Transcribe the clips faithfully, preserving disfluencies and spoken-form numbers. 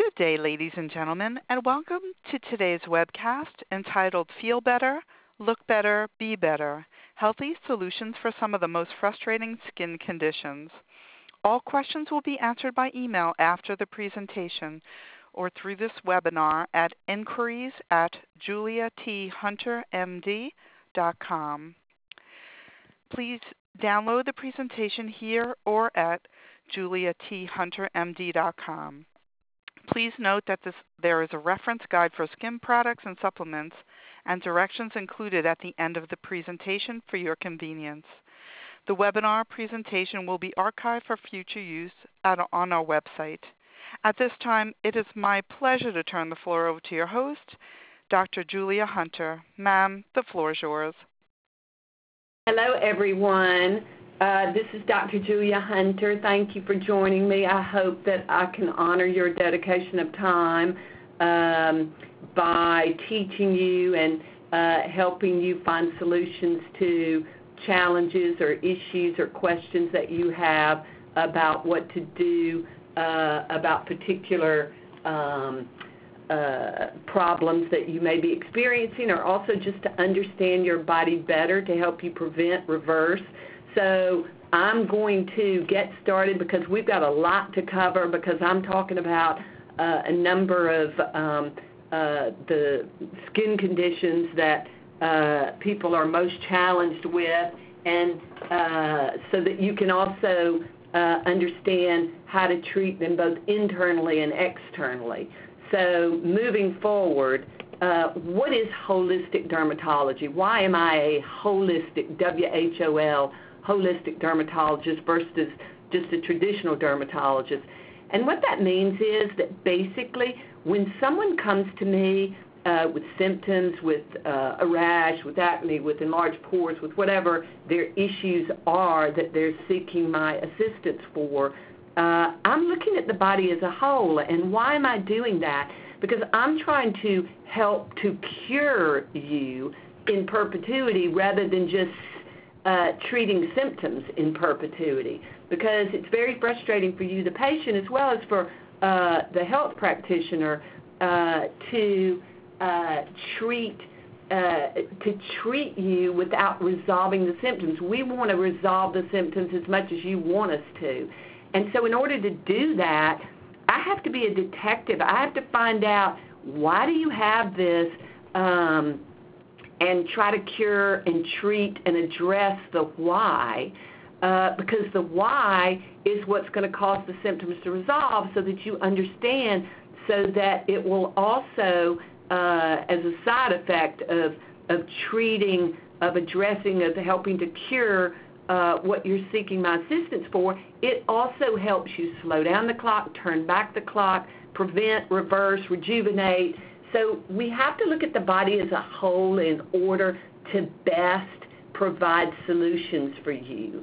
Good day, ladies and gentlemen, and welcome to today's webcast entitled Feel Better, Look Better, Be Better, Healthy Solutions for Some of the Most Frustrating Skin Conditions. All questions will be answered by email after the presentation or through this webinar at inquiries at julia t hunter m d dot com. Please download the presentation here or at julia t hunter m d dot com. Please note that this, there is a reference guide for skin products and supplements and directions included at the end of the presentation for your convenience. The webinar presentation will be archived for future use at, on our website. At this time, it is my pleasure to turn the floor over to your host, Doctor Julia Hunter. Ma'am, the floor is yours. Hello, everyone. Uh, this is Doctor Julia Hunter. Thank you for joining me. I hope that I can honor your dedication of time um, by teaching you and uh, helping you find solutions to challenges or issues or questions that you have about what to do uh, about particular um, uh, problems that you may be experiencing, or also just to understand your body better to help you prevent, reverse. So I'm going to get started because we've got a lot to cover, because I'm talking about uh, a number of um, uh, the skin conditions that uh, people are most challenged with, and uh, so that you can also uh, understand how to treat them both internally and externally. So moving forward, uh, what is holistic dermatology? Why am I a holistic, W H O L, holistic dermatologist versus just a traditional dermatologist? And what that means is that basically when someone comes to me uh, with symptoms, with uh, a rash, with acne, with enlarged pores, with whatever their issues are that they're seeking my assistance for, uh, I'm looking at the body as a whole. And why am I doing that? Because I'm trying to help to cure you in perpetuity rather than just Uh, treating symptoms in perpetuity, because it's very frustrating for you, the patient, as well as for uh, the health practitioner, uh, to uh, treat uh, to treat you without resolving the symptoms. We want to resolve the symptoms as much as you want us to, and so in order to do that, I have to be a detective. I have to find out, why do you have this, um, and try to cure and treat and address the why, uh, because the why is what's going to cause the symptoms to resolve, so that you understand, so that it will also, uh, as a side effect of, of treating, of addressing, of helping to cure uh, what you're seeking my assistance for, it also helps you slow down the clock, turn back the clock, prevent, reverse, rejuvenate. So we have to look at the body as a whole in order to best provide solutions for you.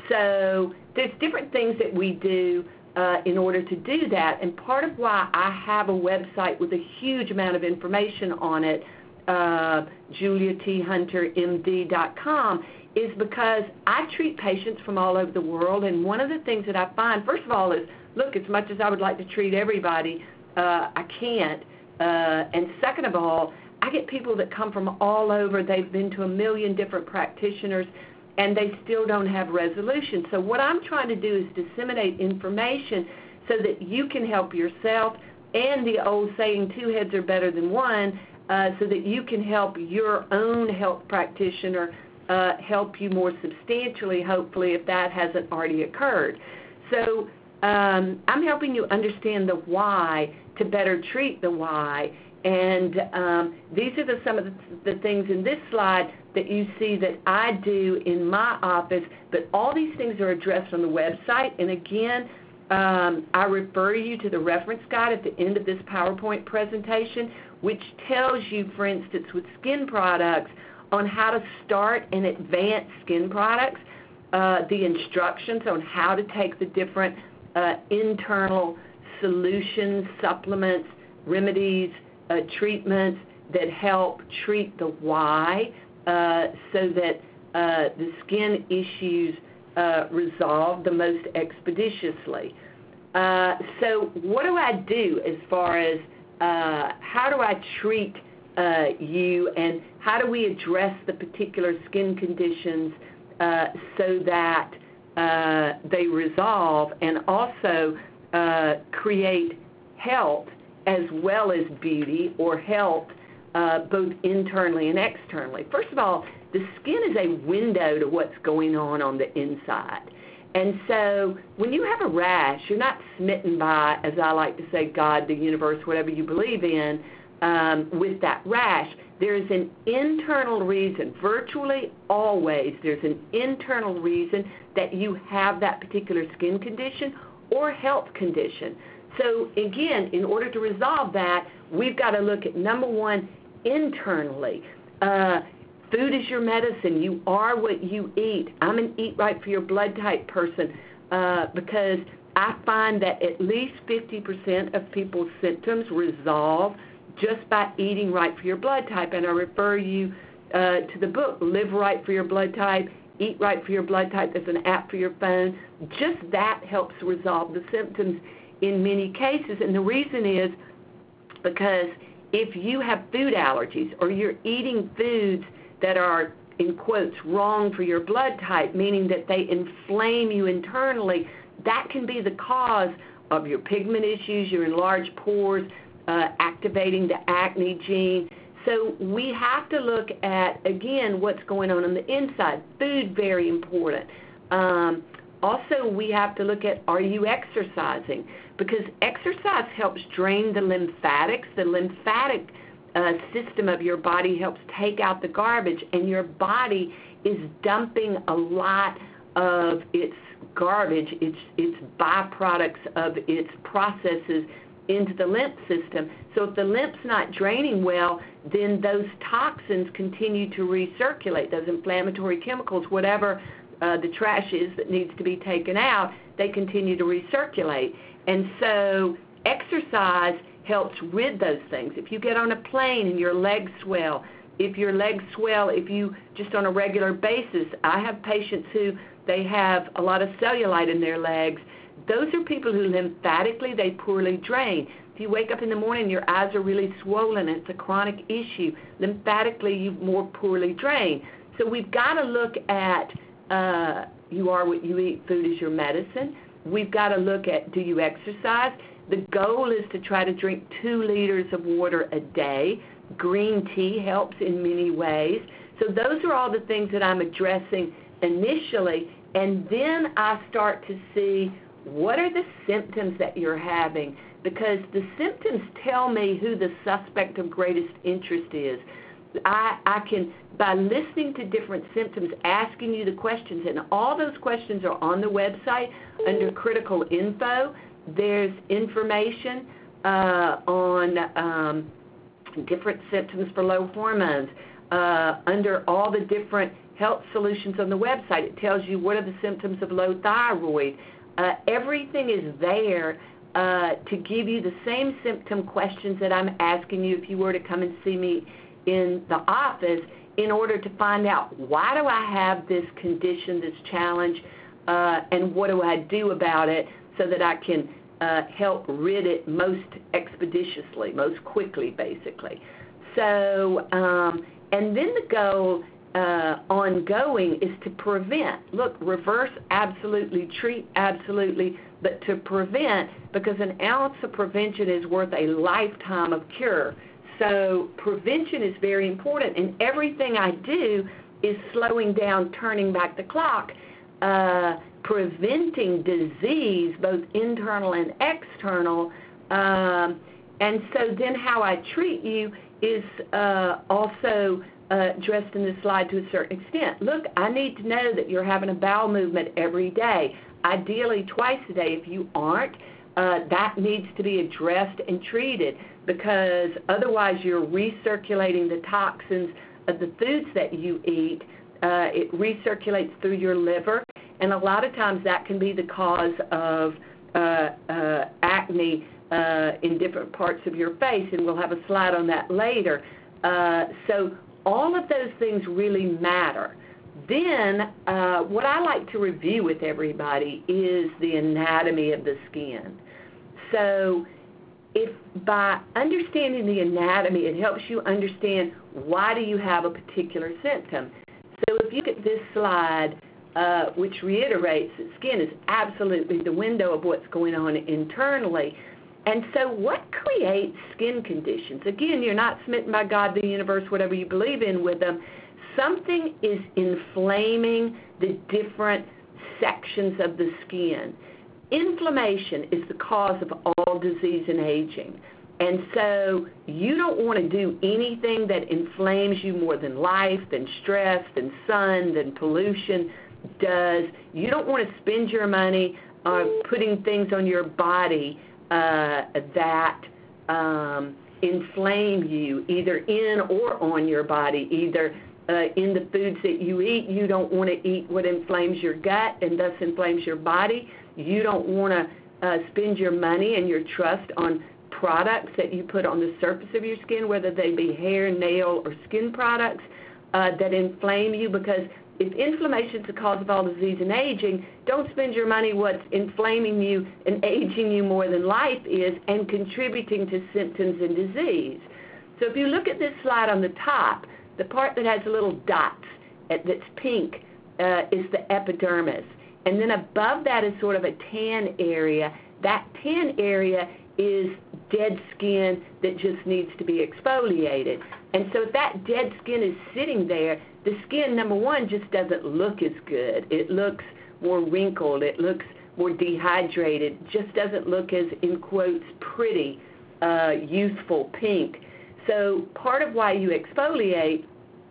So there's different things that we do uh, in order to do that, and part of why I have a website with a huge amount of information on it, uh, julia t hunter m d dot com, is because I treat patients from all over the world, and one of the things that I find, first of all, is, look, as much as I would like to treat everybody, uh, I can't. Uh, and second of all, I get people that come from all over. They've been to a million different practitioners, and they still don't have resolution. So what I'm trying to do is disseminate information so that you can help yourself, and the old saying, two heads are better than one, uh, so that you can help your own health practitioner uh, help you more substantially, hopefully, if that hasn't already occurred. So um, I'm helping you understand the why to better treat the why. And um, these are the, some of the, the things in this slide that you see that I do in my office, but all these things are addressed on the website. And again, um, I refer you to the reference guide at the end of this PowerPoint presentation, which tells you, for instance, with skin products, on how to start and advance skin products, uh, the instructions on how to take the different uh, internal solutions, supplements, remedies, uh, treatments that help treat the why, uh, so that uh, the skin issues uh, resolve the most expeditiously. Uh, so what do I do as far as uh, how do I treat uh, you, and how do we address the particular skin conditions uh, so that uh, they resolve and also uh, create health as well as beauty or health uh, both internally and externally? First of all, the skin is a window to what's going on on the inside. And so when you have a rash, you're not smitten by, as I like to say, God, the universe, whatever you believe in, um, with that rash. There is an internal reason. Virtually always there's an internal reason that you have that particular skin condition or health condition. So again, in order to resolve that, we've got to look at, number one, internally. Uh, Food is your medicine. You are what you eat. I'm an eat right for your blood type person uh, because I find that at least fifty percent of people's symptoms resolve just by eating right for your blood type. And I refer you uh, to the book, Live Right for Your Blood Type, Eat Right for Your Blood Type. There's an app for your phone. Just that helps resolve the symptoms in many cases. And the reason is because if you have food allergies or you're eating foods that are, in quotes, wrong for your blood type, meaning that they inflame you internally, that can be the cause of your pigment issues, your enlarged pores, uh, activating the acne gene. So we have to look at, again, what's going on on the inside. Food, very important. Um, also, we have to look at, are you exercising? Because exercise helps drain the lymphatics. The lymphatic Uh, system of your body helps take out the garbage, and your body is dumping a lot of its garbage, its, its byproducts of its processes into the lymph system. So if the lymph's not draining well, then those toxins continue to recirculate, those inflammatory chemicals, whatever uh, the trash is that needs to be taken out, they continue to recirculate. And so exercise helps rid those things. If you get on a plane and your legs swell, if your legs swell, if you just on a regular basis, I have patients who they have a lot of cellulite in their legs. Those are people who lymphatically they poorly drain. If you wake up in the morning and your eyes are really swollen, it's a chronic issue. Lymphatically, you more poorly drain. So we've got to look at uh, you are what you eat, food is your medicine. We've got to look at, do you exercise? The goal is to try to drink two liters of water a day. Green tea helps in many ways. So those are all the things that I'm addressing initially, and then I start to see what are the symptoms that you're having, because the symptoms tell me who the suspect of greatest interest is. I, I can, by listening to different symptoms, asking you the questions, and all those questions are on the website under critical info. There's information uh, on um, different symptoms for low hormones. Uh, under all the different health solutions on the website, it tells you what are the symptoms of low thyroid. Uh, everything is there uh, to give you the same symptom questions that I'm asking you if you were to come and see me in the office, in order to find out, why do I have this condition, this challenge, uh, and what do I do about it so that I can uh, help rid it most expeditiously, most quickly, basically. So, um, and then the goal uh, ongoing is to prevent. Look, reverse, absolutely, treat, absolutely, but to prevent, because an ounce of prevention is worth a lifetime of cure. So prevention is very important, and everything I do is slowing down, turning back the clock, uh, preventing disease, both internal and external. Um, and so then how I treat you is uh, also uh, addressed in this slide to a certain extent. Look, I need to know that you're having a bowel movement every day, ideally twice a day. If you aren't, uh, that needs to be addressed and treated, because otherwise you're recirculating the toxins of the foods that you eat. Uh, it recirculates through your liver, and a lot of times that can be the cause of uh, uh, acne uh, in different parts of your face, and we'll have a slide on that later. Uh, so all of those things really matter. Then uh, what I like to review with everybody is the anatomy of the skin. So if by understanding the anatomy, it helps you understand why do you have a particular symptom. So if you look at this slide, uh, which reiterates that skin is absolutely the window of what's going on internally. And so what creates skin conditions? Again, you're not smitten by God, the universe, whatever you believe in with them. Something is inflaming the different sections of the skin. Inflammation is the cause of all disease and aging. And so you don't want to do anything that inflames you more than life, than stress, than sun, than pollution does. You don't want to spend your money on putting things on your body uh, that um, inflame you, either in or on your body, either uh, in the foods that you eat. You don't want to eat what inflames your gut and thus inflames your body. You don't want to uh, spend your money and your trust on products that you put on the surface of your skin, whether they be hair, nail, or skin products uh, that inflame you, because if inflammation is the cause of all disease and aging, don't spend your money what's inflaming you and aging you more than life is and contributing to symptoms and disease. So if you look at this slide on the top, the part that has little dots that's pink uh, is the epidermis. And then above that is sort of a tan area. That tan area is dead skin that just needs to be exfoliated. And so if that dead skin is sitting there, the skin, number one, just doesn't look as good. It looks more wrinkled. It looks more dehydrated. Just doesn't look as, in quotes, pretty, uh, youthful, pink. So part of why you exfoliate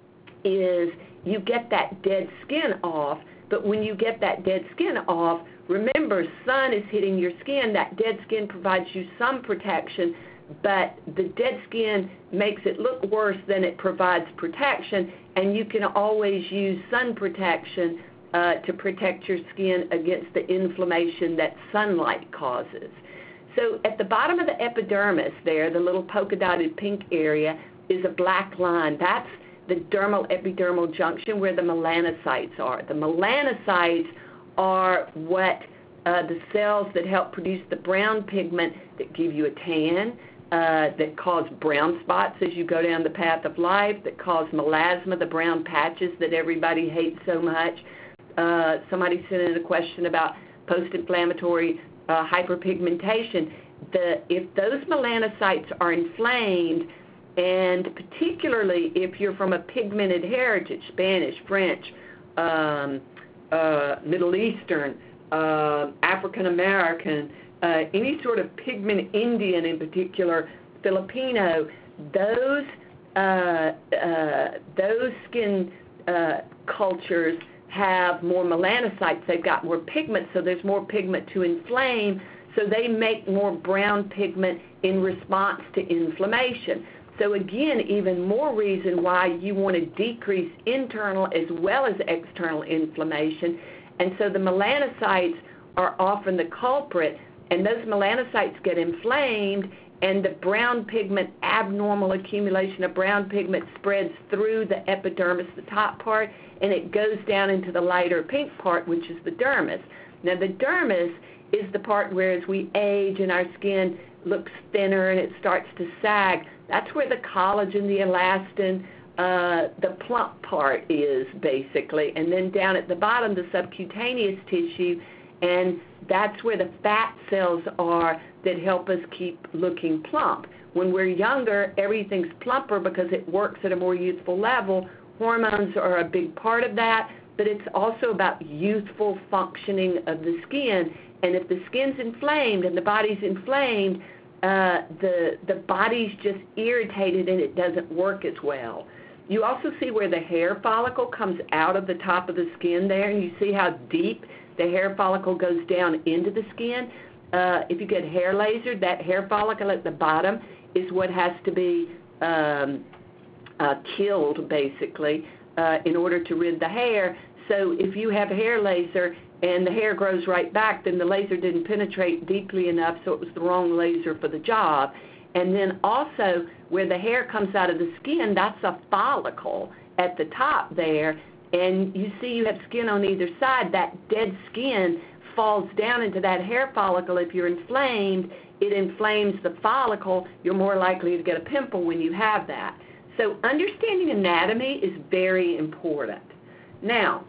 is you get that dead skin off. But when you get that dead skin off, remember, sun is hitting your skin. That dead skin provides you some protection, but the dead skin makes it look worse than it provides protection, and you can always use sun protection uh, to protect your skin against the inflammation that sunlight causes. So at the bottom of the epidermis there, the little polka dotted pink area, is a black line. That's the dermal epidermal junction where the melanocytes are. The melanocytes are what uh, the cells that help produce the brown pigment that give you a tan, uh, that cause brown spots as you go down the path of life, that cause melasma, the brown patches that everybody hates so much. Uh, somebody sent in a question about post-inflammatory uh, hyperpigmentation. The, if those melanocytes are inflamed, and particularly if you're from a pigmented heritage, Spanish, French, um, uh, Middle Eastern, uh, African American, uh, any sort of pigment, Indian in particular, Filipino, those uh, uh, those skin uh, cultures have more melanocytes. They've got more pigment, so there's more pigment to inflame, so they make more brown pigment in response to inflammation. So again, even more reason why you want to decrease internal as well as external inflammation. And so the melanocytes are often the culprit, and those melanocytes get inflamed, and the brown pigment, abnormal accumulation of brown pigment spreads through the epidermis, the top part, and it goes down into the lighter pink part, which is the dermis. Now the dermis is the part where as we age and our skin looks thinner and it starts to sag, that's where the collagen, the elastin, uh, the plump part is basically. And then down at the bottom, the subcutaneous tissue, and that's where the fat cells are that help us keep looking plump. When we're younger, everything's plumper because it works at a more youthful level. Hormones are a big part of that, but it's also about youthful functioning of the skin. And if the skin's inflamed and the body's inflamed, uh, the the body's just irritated and it doesn't work as well. You also see where the hair follicle comes out of the top of the skin there, and you see how deep the hair follicle goes down into the skin. Uh, if you get hair lasered, that hair follicle at the bottom is what has to be um, uh, killed, basically, uh, in order to rid the hair. So if you have hair laser and the hair grows right back, then the laser didn't penetrate deeply enough, so it was the wrong laser for the job. And then also where the hair comes out of the skin, that's a follicle at the top there, and you see you have skin on either side, that dead skin falls down into that hair follicle. If you're inflamed, it inflames the follicle. You're more likely to get a pimple when you have that. So understanding anatomy is very important. Now,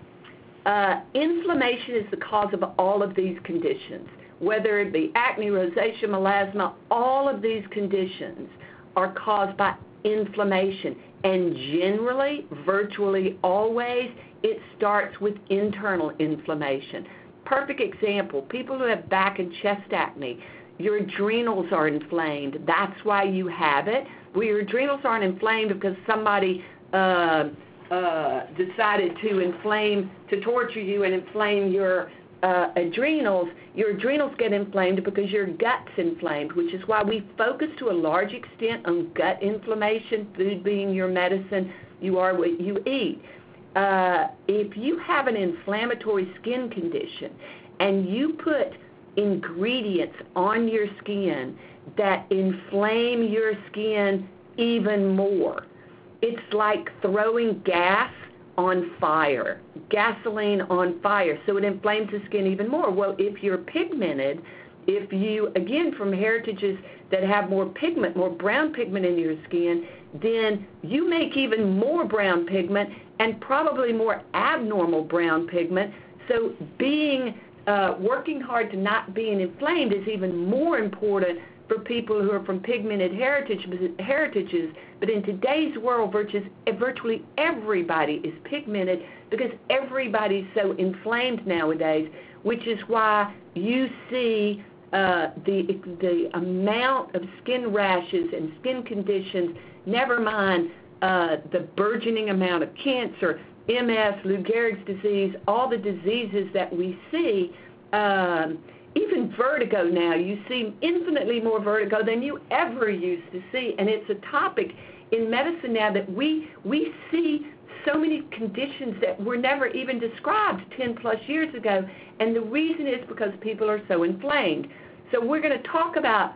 uh, inflammation is the cause of all of these conditions, whether it be acne, rosacea, melasma. All of these conditions are caused by inflammation, and generally, virtually always, it starts with internal inflammation. Perfect example, people who have back and chest acne, your adrenals are inflamed. That's why you have it. Well, your adrenals aren't inflamed because somebody uh, uh, decided to inflame, to torture you and inflame your uh, adrenals. Your adrenals get inflamed because your gut's inflamed, which is why we focus to a large extent on gut inflammation, food being your medicine. You are what you eat. Uh, if you have an inflammatory skin condition and you put ingredients on your skin that inflame your skin even more, it's like throwing gas on fire, gasoline on fire, so it inflames the skin even more. Well, if you're pigmented, if you, again, from heritages that have more pigment, more brown pigment in your skin, then you make even more brown pigment and probably more abnormal brown pigment. So being, uh, working hard to not being inflamed is even more important for people who are from pigmented heritage, heritages. But in today's world, virtually everybody is pigmented because everybody's so inflamed nowadays, which is why you see uh, the, the amount of skin rashes and skin conditions, never mind uh, the burgeoning amount of cancer, M S, Lou Gehrig's disease, all the diseases that we see. Um, Even vertigo now, you see infinitely more vertigo than you ever used to see, and it's a topic in medicine now that we we see so many conditions that were never even described ten plus years ago, and the reason is because people are so inflamed. So we're going to talk about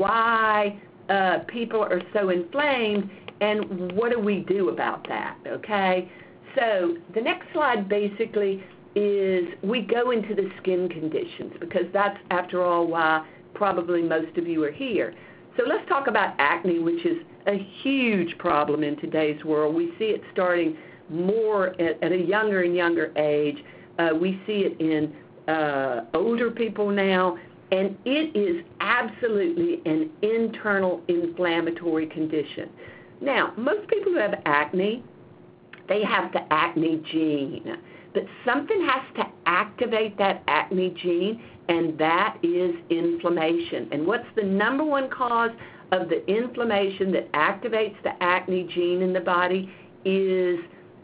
why uh, people are so inflamed and what do we do about that, okay? So the next slide basically is we go into the skin conditions because that's, after all, why probably most of you are here. So let's talk about acne, which is a huge problem in today's world. We see it starting more at, at a younger and younger age. Uh, we see it in uh, older people now, and it is absolutely an internal inflammatory condition. Now, most people who have acne, they have the acne gene. But something has to activate that acne gene, and that is inflammation. And what's the number one cause of the inflammation that activates the acne gene in the body is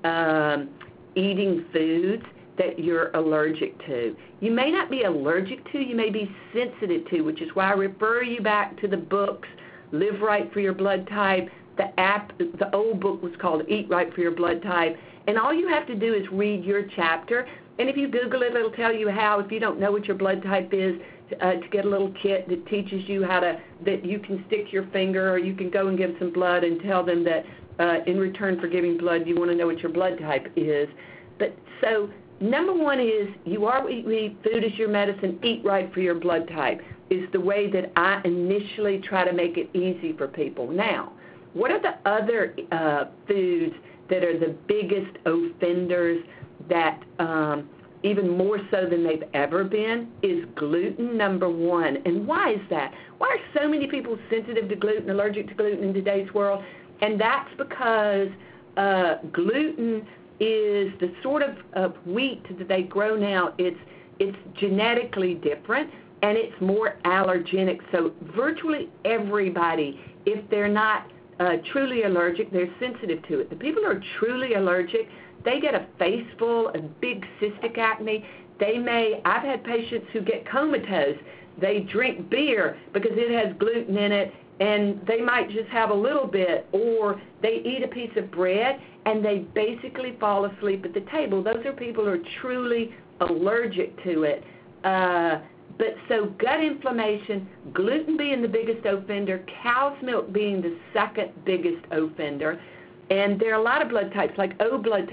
um, eating foods that you're allergic to. You may not be allergic to, you may be sensitive to, which is why I refer you back to the books, Live Right for Your Blood Type. The app, the old book was called Eat Right for Your Blood Type. And all you have to do is read your chapter. And if you Google it, it'll tell you how, if you don't know what your blood type is, uh, to get a little kit that teaches you how to, that you can stick your finger or you can go and give some blood and tell them that uh, in return for giving blood, you want to know what your blood type is. But so number one is you are what you eat, food is your medicine, eat right for your blood type is the way that I initially try to make it easy for people. Now, what are the other uh, foods that are the biggest offenders that um, even more so than they've ever been is gluten, number one. And why is that? Why are so many people sensitive to gluten, allergic to gluten in today's world? And that's because uh, gluten is the sort of, of wheat that they grow now. It's, it's genetically different, and it's more allergenic. So virtually everybody, if they're not Uh, truly allergic, they're sensitive to it. The people who are truly allergic, they get a face full of big cystic acne. They may, I've had patients who get comatose. They drink beer because it has gluten in it, and they might just have a little bit, or they eat a piece of bread, and they basically fall asleep at the table. Those are people who are truly allergic to it. Uh, But so gut inflammation, gluten being the biggest offender, cow's milk being the second biggest offender. And there are a lot of blood types, like O blood type,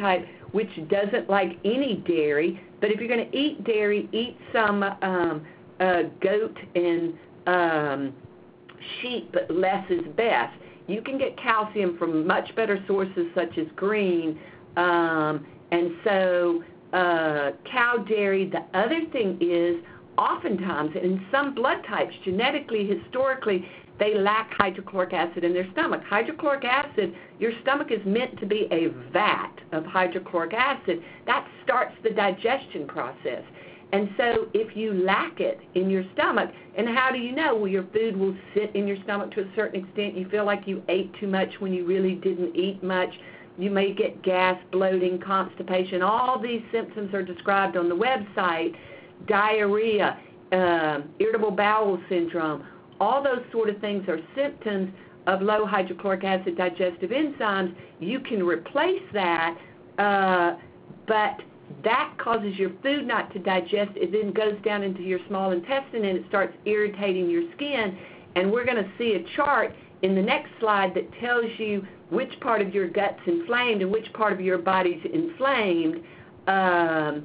which doesn't like any dairy. But if you're going to eat dairy, eat some um, uh, goat and um, sheep, but less is best. You can get calcium from much better sources such as green, um, and so uh, cow dairy. The other thing is, oftentimes, in some blood types, genetically, historically, they lack hydrochloric acid in their stomach. Hydrochloric acid, your stomach is meant to be a vat of hydrochloric acid. That starts the digestion process. And so if you lack it in your stomach, and how do you know? Well, your food will sit in your stomach to a certain extent. You feel like you ate too much when you really didn't eat much. You may get gas, bloating, constipation. All these symptoms are described on the website. Diarrhea, uh, irritable bowel syndrome, all those sort of things are symptoms of low hydrochloric acid digestive enzymes. You can replace that, uh, but that causes your food not to digest. It then goes down into your small intestine and it starts irritating your skin. And we're going to see a chart in the next slide that tells you which part of your gut's inflamed and which part of your body's inflamed, um,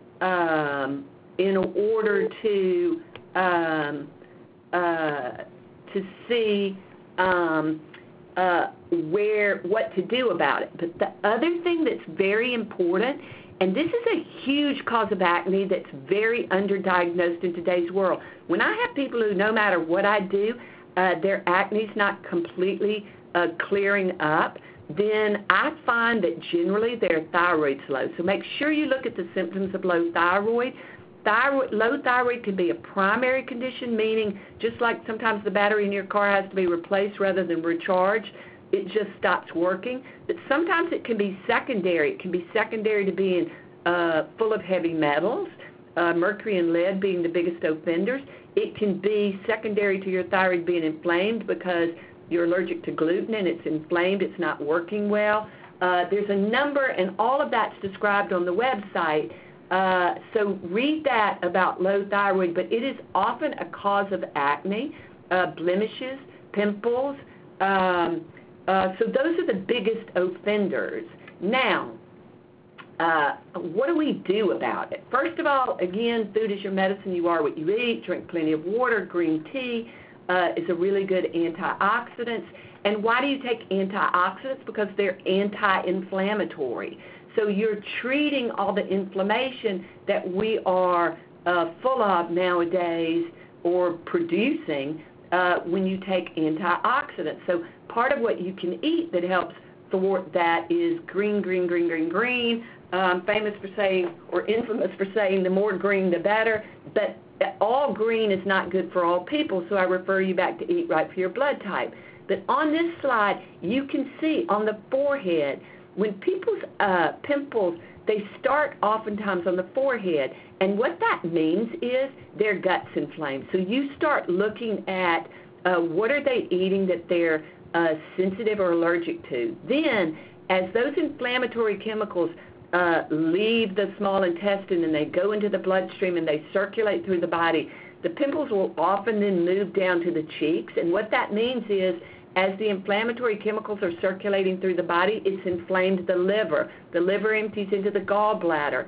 um, in order to um, uh, to see um, uh, where what to do about it. But the other thing that's very important, and this is a huge cause of acne that's very underdiagnosed in today's world. When I have people who, no matter what I do, uh, their acne's not completely uh, clearing up, then I find that generally their thyroid's low. So make sure you look at the symptoms of low thyroid. Thyroid, low thyroid can be a primary condition, meaning just like sometimes the battery in your car has to be replaced rather than recharged, it just stops working. But sometimes it can be secondary. It can be secondary to being uh, full of heavy metals, uh, mercury and lead being the biggest offenders. It can be secondary to your thyroid being inflamed because you're allergic to gluten and it's inflamed, it's not working well. Uh, there's a number, and all of that's described on the website. Uh, so read that about low thyroid, but it is often a cause of acne, uh, blemishes, pimples. Um, uh, so those are the biggest offenders. Now, uh, what do we do about it? First of all, again, food is your medicine. You are what you eat. Drink plenty of water. Green tea uh, is a really good antioxidant. And why do you take antioxidants? Because they're anti-inflammatory. So you're treating all the inflammation that we are uh, full of nowadays or producing uh, when you take antioxidants. So part of what you can eat that helps thwart that is green, green, green, green, green. Um, famous for saying, or infamous for saying, the more green the better. But all green is not good for all people, so I refer you back to Eat Right for your blood type. But on this slide, you can see on the forehead, when people's uh, pimples, they start oftentimes on the forehead, and what that means is their gut's inflamed. So you start looking at uh, what are they eating that they're uh, sensitive or allergic to. Then, as those inflammatory chemicals uh, leave the small intestine and they go into the bloodstream and they circulate through the body, the pimples will often then move down to the cheeks, and what that means is as the inflammatory chemicals are circulating through the body, it's inflamed the liver. The liver empties into the gallbladder.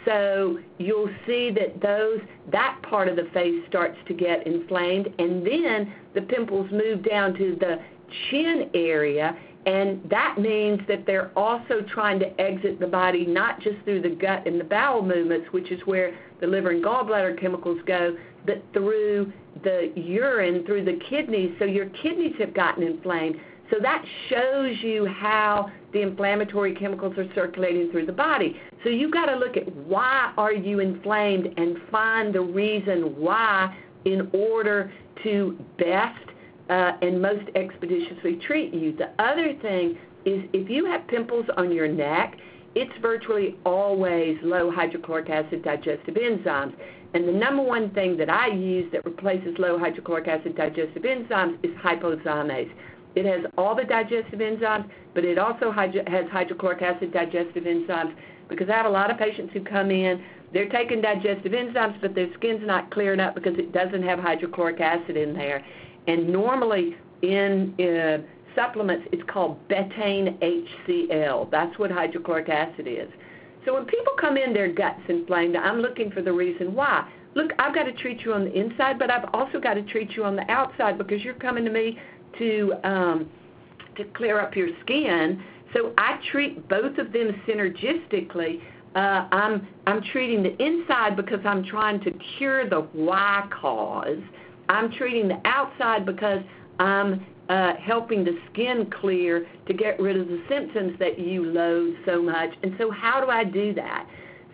So you'll see that those that part of the face starts to get inflamed, and then the pimples move down to the chin area, and that means that they're also trying to exit the body not just through the gut and the bowel movements, which is where the liver and gallbladder chemicals go, but through the urine, through the kidneys. So your kidneys have gotten inflamed. So that shows you how the inflammatory chemicals are circulating through the body. So you've got to look at why are you inflamed and find the reason why in order to best uh, and most expeditiously treat you. The other thing is if you have pimples on your neck, it's virtually always low hydrochloric acid digestive enzymes. And the number one thing that I use that replaces low hydrochloric acid digestive enzymes is hypoxamase. It has all the digestive enzymes, but it also hydro- has hydrochloric acid digestive enzymes, because I have a lot of patients who come in, they're taking digestive enzymes, but their skin's not clearing up because it doesn't have hydrochloric acid in there. And normally in uh, supplements, it's called betaine H C L. That's what hydrochloric acid is. So when people come in, their gut's inflamed, I'm looking for the reason why. Look, I've got to treat you on the inside, but I've also got to treat you on the outside because you're coming to me to um, to clear up your skin. So I treat both of them synergistically. Uh, I'm I'm treating the inside because I'm trying to cure the why cause. I'm treating the outside because I'm uh, helping the skin clear to get rid of the symptoms that you loathe so much. And so how do I do that?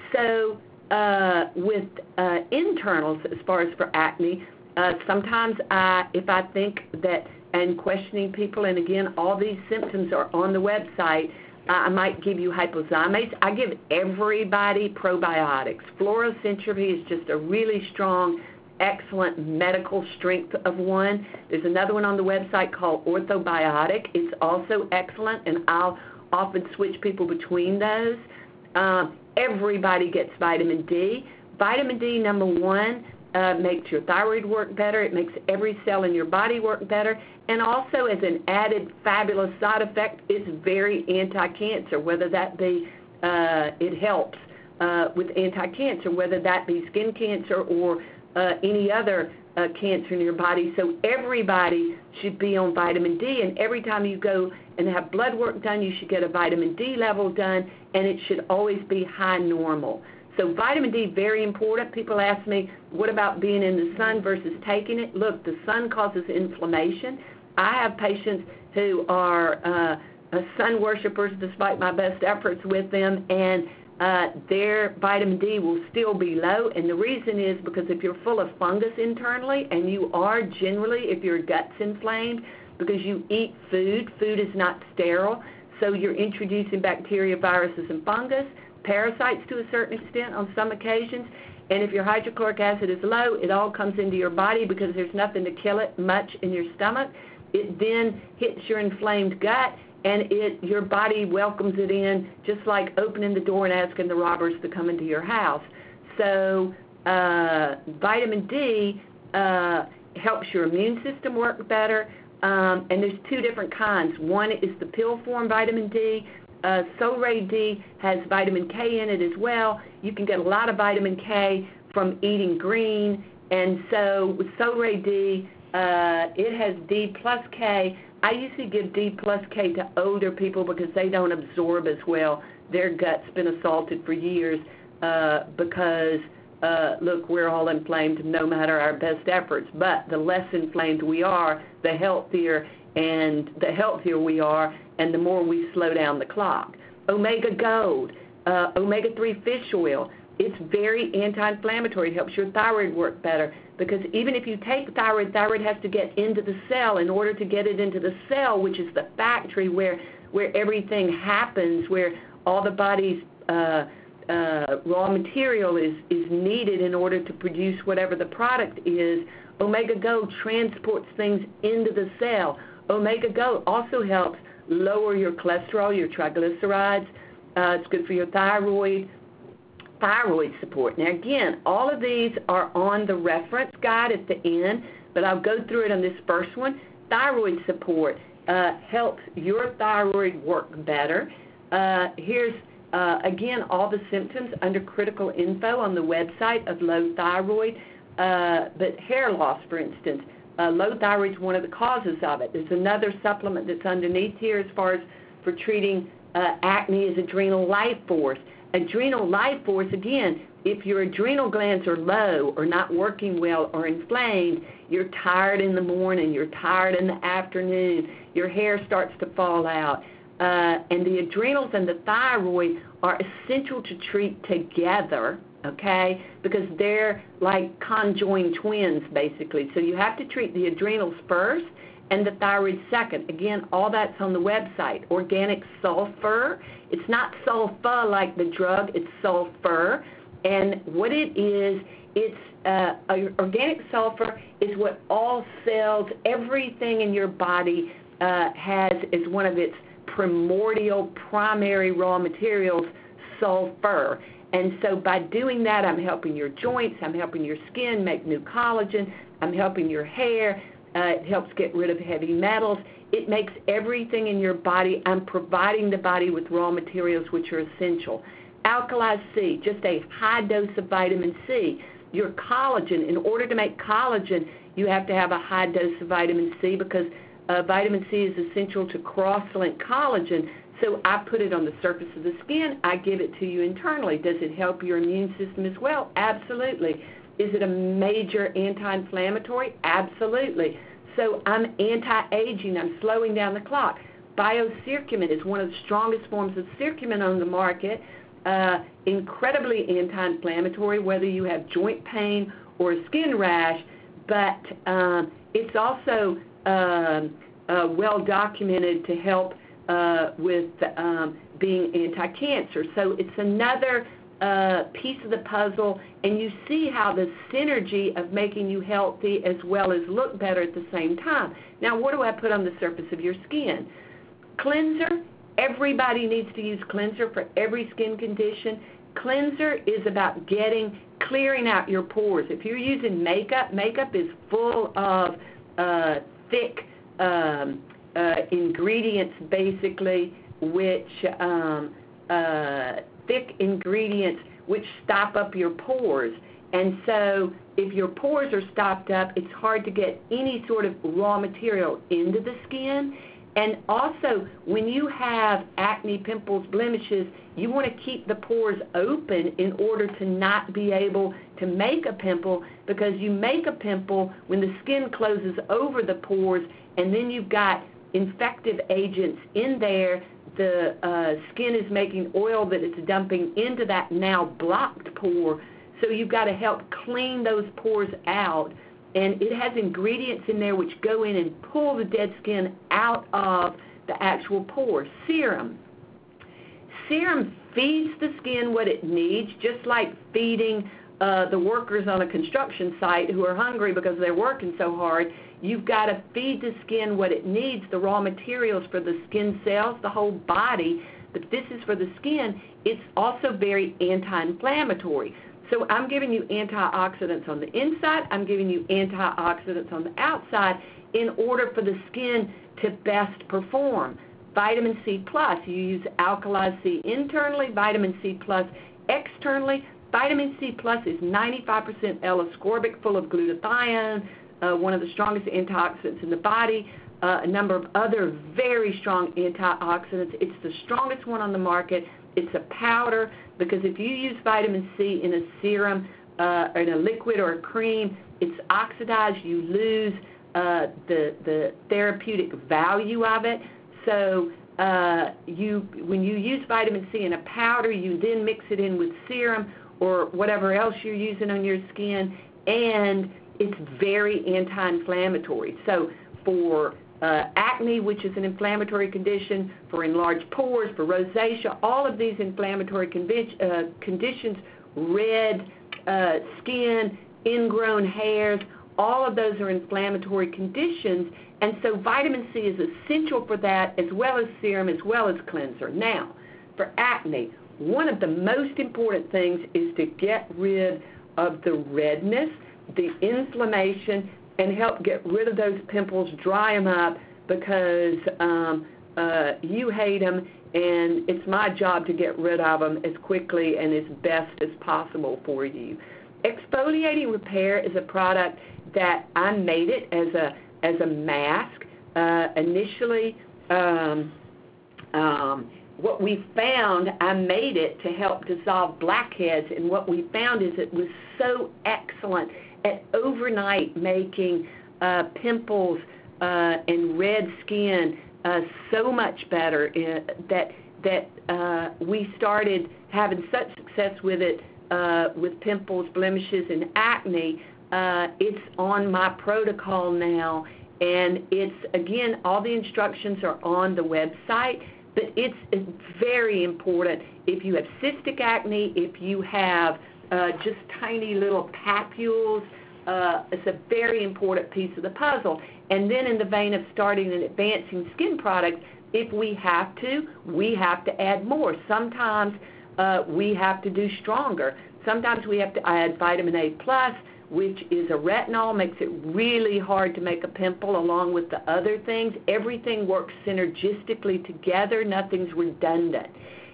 So uh, with uh, internals, as far as for acne, uh, sometimes I, if I think that, and questioning people, and again, all these symptoms are on the website, I might give you hypozymates. I give everybody probiotics. Flora Century is just a really strong, excellent medical strength of one. There's another one on the website called Orthobiotic. It's also excellent, and I'll often switch people between those. Um, everybody gets vitamin D. Vitamin D, number one, uh, makes your thyroid work better. It makes every cell in your body work better. And also, as an added fabulous side effect, it's very anti-cancer, whether that be, uh, it helps uh, with anti-cancer, whether that be skin cancer or uh, any other uh, cancer in your body. So everybody should be on vitamin D, and every time you go and have blood work done, you should get a vitamin D level done, and it should always be high normal. So vitamin D, very important. People ask me, what about being in the sun versus taking it? Look, the sun causes inflammation. I have patients who are uh, sun worshipers despite my best efforts with them, and uh, their vitamin D will still be low. And the reason is because if you're full of fungus internally, and you are generally if your gut's inflamed, because you eat food, food is not sterile, so you're introducing bacteria, viruses, and fungus, parasites to a certain extent on some occasions. And if your hydrochloric acid is low, it all comes into your body because there's nothing to kill it much in your stomach. It then hits your inflamed gut, and it your body welcomes it in just like opening the door and asking the robbers to come into your house. So uh, vitamin D uh, helps your immune system work better, um, and there's two different kinds. One is the pill form vitamin D. Uh, Solray D has vitamin K in it as well. You can get a lot of vitamin K from eating green, and so with Solray D, uh, it has D plus K. I usually give D plus K to older people because they don't absorb as well. Their gut's been assaulted for years uh, because, uh, look, we're all inflamed no matter our best efforts, but the less inflamed we are, the healthier, and the healthier we are, and the more we slow down the clock. Omega Gold, uh, omega three fish oil, it's very anti-inflammatory. It helps your thyroid work better because even if you take thyroid, thyroid has to get into the cell. In order to get it into the cell, which is the factory where where everything happens, where all the body's uh, uh, raw material is, is needed in order to produce whatever the product is, Omega Gold transports things into the cell. Omega Gold also helps lower your cholesterol, your triglycerides. Uh, it's good for your thyroid, thyroid support. Now, again, all of these are on the reference guide at the end, but I'll go through it on this first one. Thyroid support uh, helps your thyroid work better. Uh, here's, uh, again, all the symptoms under critical info on the website of low thyroid. Uh, but hair loss, for instance, uh, low thyroid is one of the causes of it. There's another supplement that's underneath here as far as for treating uh, acne is Adrenal Life Force. Adrenal Life Force, again, if your adrenal glands are low or not working well or inflamed, you're tired in the morning, you're tired in the afternoon, your hair starts to fall out. Uh, and the adrenals and the thyroid are essential to treat together, okay, because they're like conjoined twins, basically. So you have to treat the adrenals first and the thyroid second. Again, all that's on the website. Organic sulfur. It's not sulfur like the drug, it's sulfur. And what it is, it's uh, organic sulfur is what all cells, everything in your body uh, has as one of its primordial primary raw materials, sulfur. And so by doing that, I'm helping your joints, I'm helping your skin make new collagen, I'm helping your hair, uh, it helps get rid of heavy metals. It makes everything in your body, I'm providing the body with raw materials which are essential. Alkali C, just a high dose of vitamin C. Your collagen, in order to make collagen, you have to have a high dose of vitamin C because uh, vitamin C is essential to cross-link collagen. So I put it on the surface of the skin. I give it to you internally. Does it help your immune system as well? Absolutely. Is it a major anti-inflammatory? Absolutely. So I'm anti-aging. I'm slowing down the clock. Biocircumin is one of the strongest forms of curcumin on the market. Uh, incredibly anti-inflammatory, whether you have joint pain or a skin rash, but um, it's also um, uh, well documented to help uh, with um, being anti-cancer. So it's another uh, piece of the puzzle, and you see how the synergy of making you healthy as well as look better at the same time. Now, what do I put on the surface of your skin? Cleanser. Everybody needs to use cleanser for every skin condition. Cleanser is about getting, clearing out your pores. If you're using makeup, makeup is full of uh, thick um, uh, ingredients, basically, which um, uh, thick ingredients which stop up your pores. And so if your pores are stopped up, it's hard to get any sort of raw material into the skin. And also, when you have acne, pimples, blemishes, you want to keep the pores open in order to not be able to make a pimple, because you make a pimple when the skin closes over the pores, and then you've got infective agents in there. The uh, skin is making oil that it's dumping into that now blocked pore. So you've got to help clean those pores out. And it has ingredients in there which go in and pull the dead skin out of the actual pore. Serum. Serum feeds the skin what it needs, just like feeding uh, the workers on a construction site who are hungry because they're working so hard. You've got to feed the skin what it needs, the raw materials for the skin cells, the whole body. But this is for the skin. It's also very anti-inflammatory. So I'm giving you antioxidants on the inside. I'm giving you antioxidants on the outside in order for the skin to best perform. Vitamin C plus, you use Alkali C internally, vitamin C plus externally. Vitamin C plus is ninety-five percent L-ascorbic, full of glutathione, uh, one of the strongest antioxidants in the body, uh, a number of other very strong antioxidants. It's the strongest one on the market. It's a powder, because if you use vitamin C in a serum, uh, in a liquid or a cream, it's oxidized. You lose uh, the the therapeutic value of it. So uh, you, when you use vitamin C in a powder, you then mix it in with serum or whatever else you're using on your skin, and it's very anti-inflammatory. So for uh, acne, which is an inflammatory condition, for enlarged pores, for rosacea, all of these inflammatory convi- uh, conditions, red uh, skin, ingrown hairs, all of those are inflammatory conditions. And so vitamin C is essential for that, as well as serum, as well as cleanser. Now, for acne, one of the most important things is to get rid of the redness, the inflammation, and help get rid of those pimples, dry them up, because um, uh, you hate them, and it's my job to get rid of them as quickly and as best as possible for you. Exfoliating Repair is a product that I made it as a as a mask. Uh, initially, um, um, what we found, I made it to help dissolve blackheads, and what we found is it was so excellent at overnight making uh, pimples uh, and red skin uh, so much better in, that that uh, we started having such success with it uh, with pimples, blemishes, and acne. Uh, it's on my protocol now, and it's, again, all the instructions are on the website, but it's, it's very important if you have cystic acne, if you have uh, just tiny little papules. Uh, it's a very important piece of the puzzle. And then in the vein of starting an advancing skin product, if we have to, we have to add more. Sometimes uh, we have to do stronger. Sometimes we have to add vitamin A plus, which is a retinol, makes it really hard to make a pimple along with the other things. Everything works synergistically together. Nothing's redundant.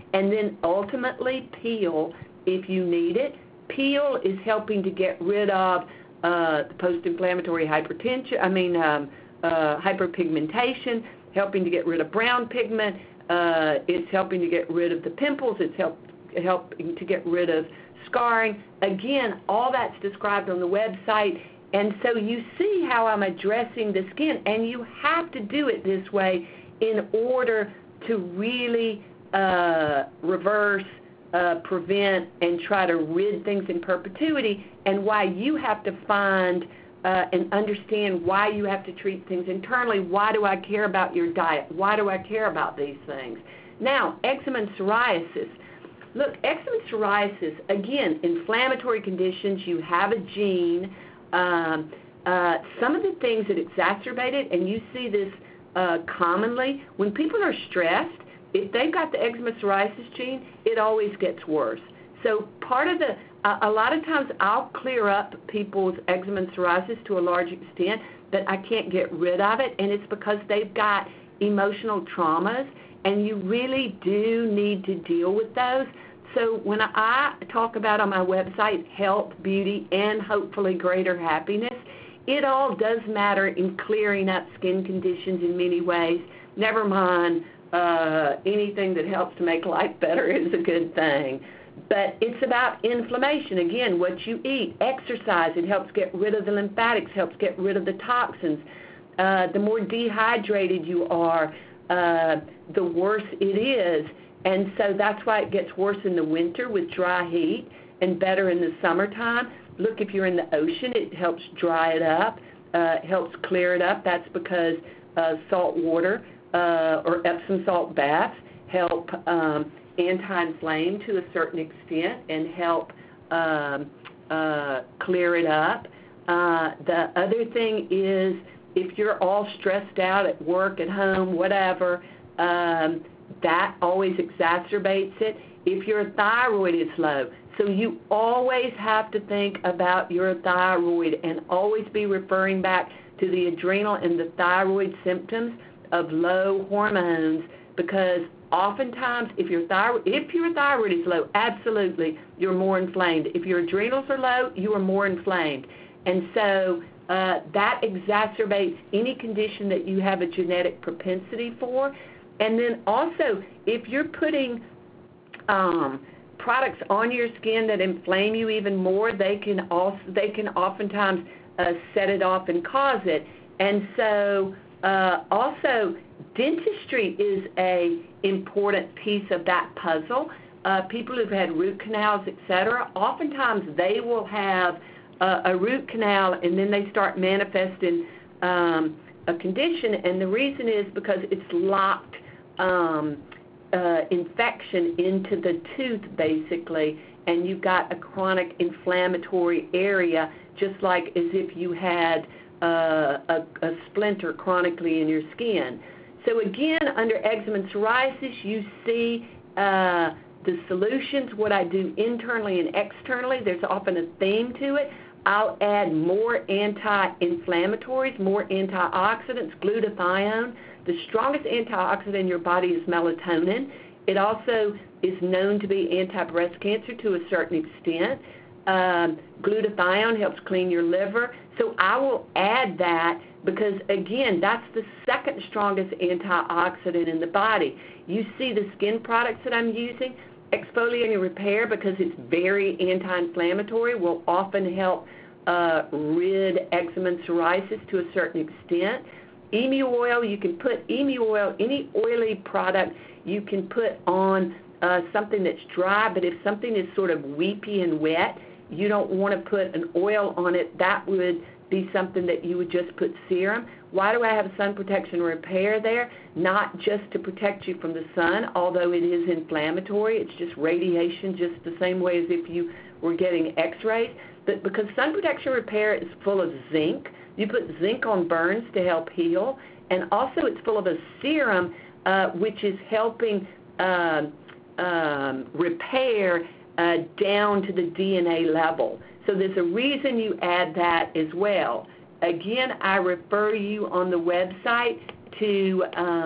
and then ultimately peel if you need it. Peel is helping to get rid of uh, the post-inflammatory hypertension, I mean um, uh, hyperpigmentation, helping to get rid of brown pigment. Uh, it's helping to get rid of the pimples. It's help, helping to get rid of scarring. Again, all that's described on the website. And so you see how I'm addressing the skin, and you have to do it this way in order to really uh, reverse, uh, prevent, and try to rid things in perpetuity, and why you have to find uh, and understand why you have to treat things internally. Why do I care about your diet? Why do I care about these things? Now, eczema and psoriasis. Look, eczema and psoriasis, again, inflammatory conditions. You have a gene. Um, uh, some of the things that exacerbate it, and you see this uh, commonly, when people are stressed, if they've got the eczema psoriasis gene, it always gets worse. So part of the, uh, a lot of times I'll clear up people's eczema and psoriasis to a large extent, but I can't get rid of it, and it's because they've got emotional traumas, and you really do need to deal with those. So when I talk about on my website health, beauty, and hopefully greater happiness, it all does matter in clearing up skin conditions in many ways. Never mind uh, anything that helps to make life better is a good thing. But it's about inflammation. Again, what you eat, exercise, it helps get rid of the lymphatics, helps get rid of the toxins. Uh, the more dehydrated you are, uh, the worse it is. And so that's why it gets worse in the winter with dry heat and better in the summertime. Look, if you're in the ocean, it helps dry it up, uh, helps clear it up. That's because uh, salt water uh, or Epsom salt baths help um, anti-inflame to a certain extent and help um, uh, clear it up. Uh, the other thing is if you're all stressed out at work, at home, whatever, um, that always exacerbates it. If your thyroid is low, so you always have to think about your thyroid and always be referring back to the adrenal and the thyroid symptoms of low hormones, because oftentimes if your thyroid if your thyroid is low, absolutely you're more inflamed. If your adrenals are low, you are more inflamed. And so uh, that exacerbates any condition that you have a genetic propensity for. And then also, if you're putting um, products on your skin that inflame you even more, they can also they can oftentimes uh, set it off and cause it. And so, uh, also, dentistry is a important piece of that puzzle. Uh, people who've had root canals, et cetera, oftentimes they will have uh, a root canal and then they start manifesting um, a condition, and the reason is because it's locked Um, uh, infection into the tooth, basically, and you've got a chronic inflammatory area, just like as if you had uh, a, a splinter chronically in your skin. So again, under eczema and psoriasis, you see uh, the solutions, what I do internally and externally. There's often a theme to it. I'll add more anti-inflammatories, more antioxidants, glutathione. The strongest antioxidant in your body is melatonin. It also is known to be anti-breast cancer to a certain extent. Um, glutathione helps clean your liver. So I will add that because, again, that's the second strongest antioxidant in the body. You see the skin products that I'm using, exfoliating repair, because it's very anti-inflammatory, will often help uh, rid eczema and psoriasis to a certain extent. Emu oil, you can put emu oil, any oily product you can put on uh, something that's dry, but if something is sort of weepy and wet, you don't want to put an oil on it. That would be something that you would just put serum. Why do I have sun protection repair there? Not just to protect you from the sun, although it is inflammatory. It's just radiation, just the same way as if you were getting x-rays. But because sun protection repair is full of zinc, you put zinc on burns to help heal, and also it's full of a serum uh, which is helping uh, um, repair uh, down to the D N A level. So there's a reason you add that as well. Again, I refer you on the website to um,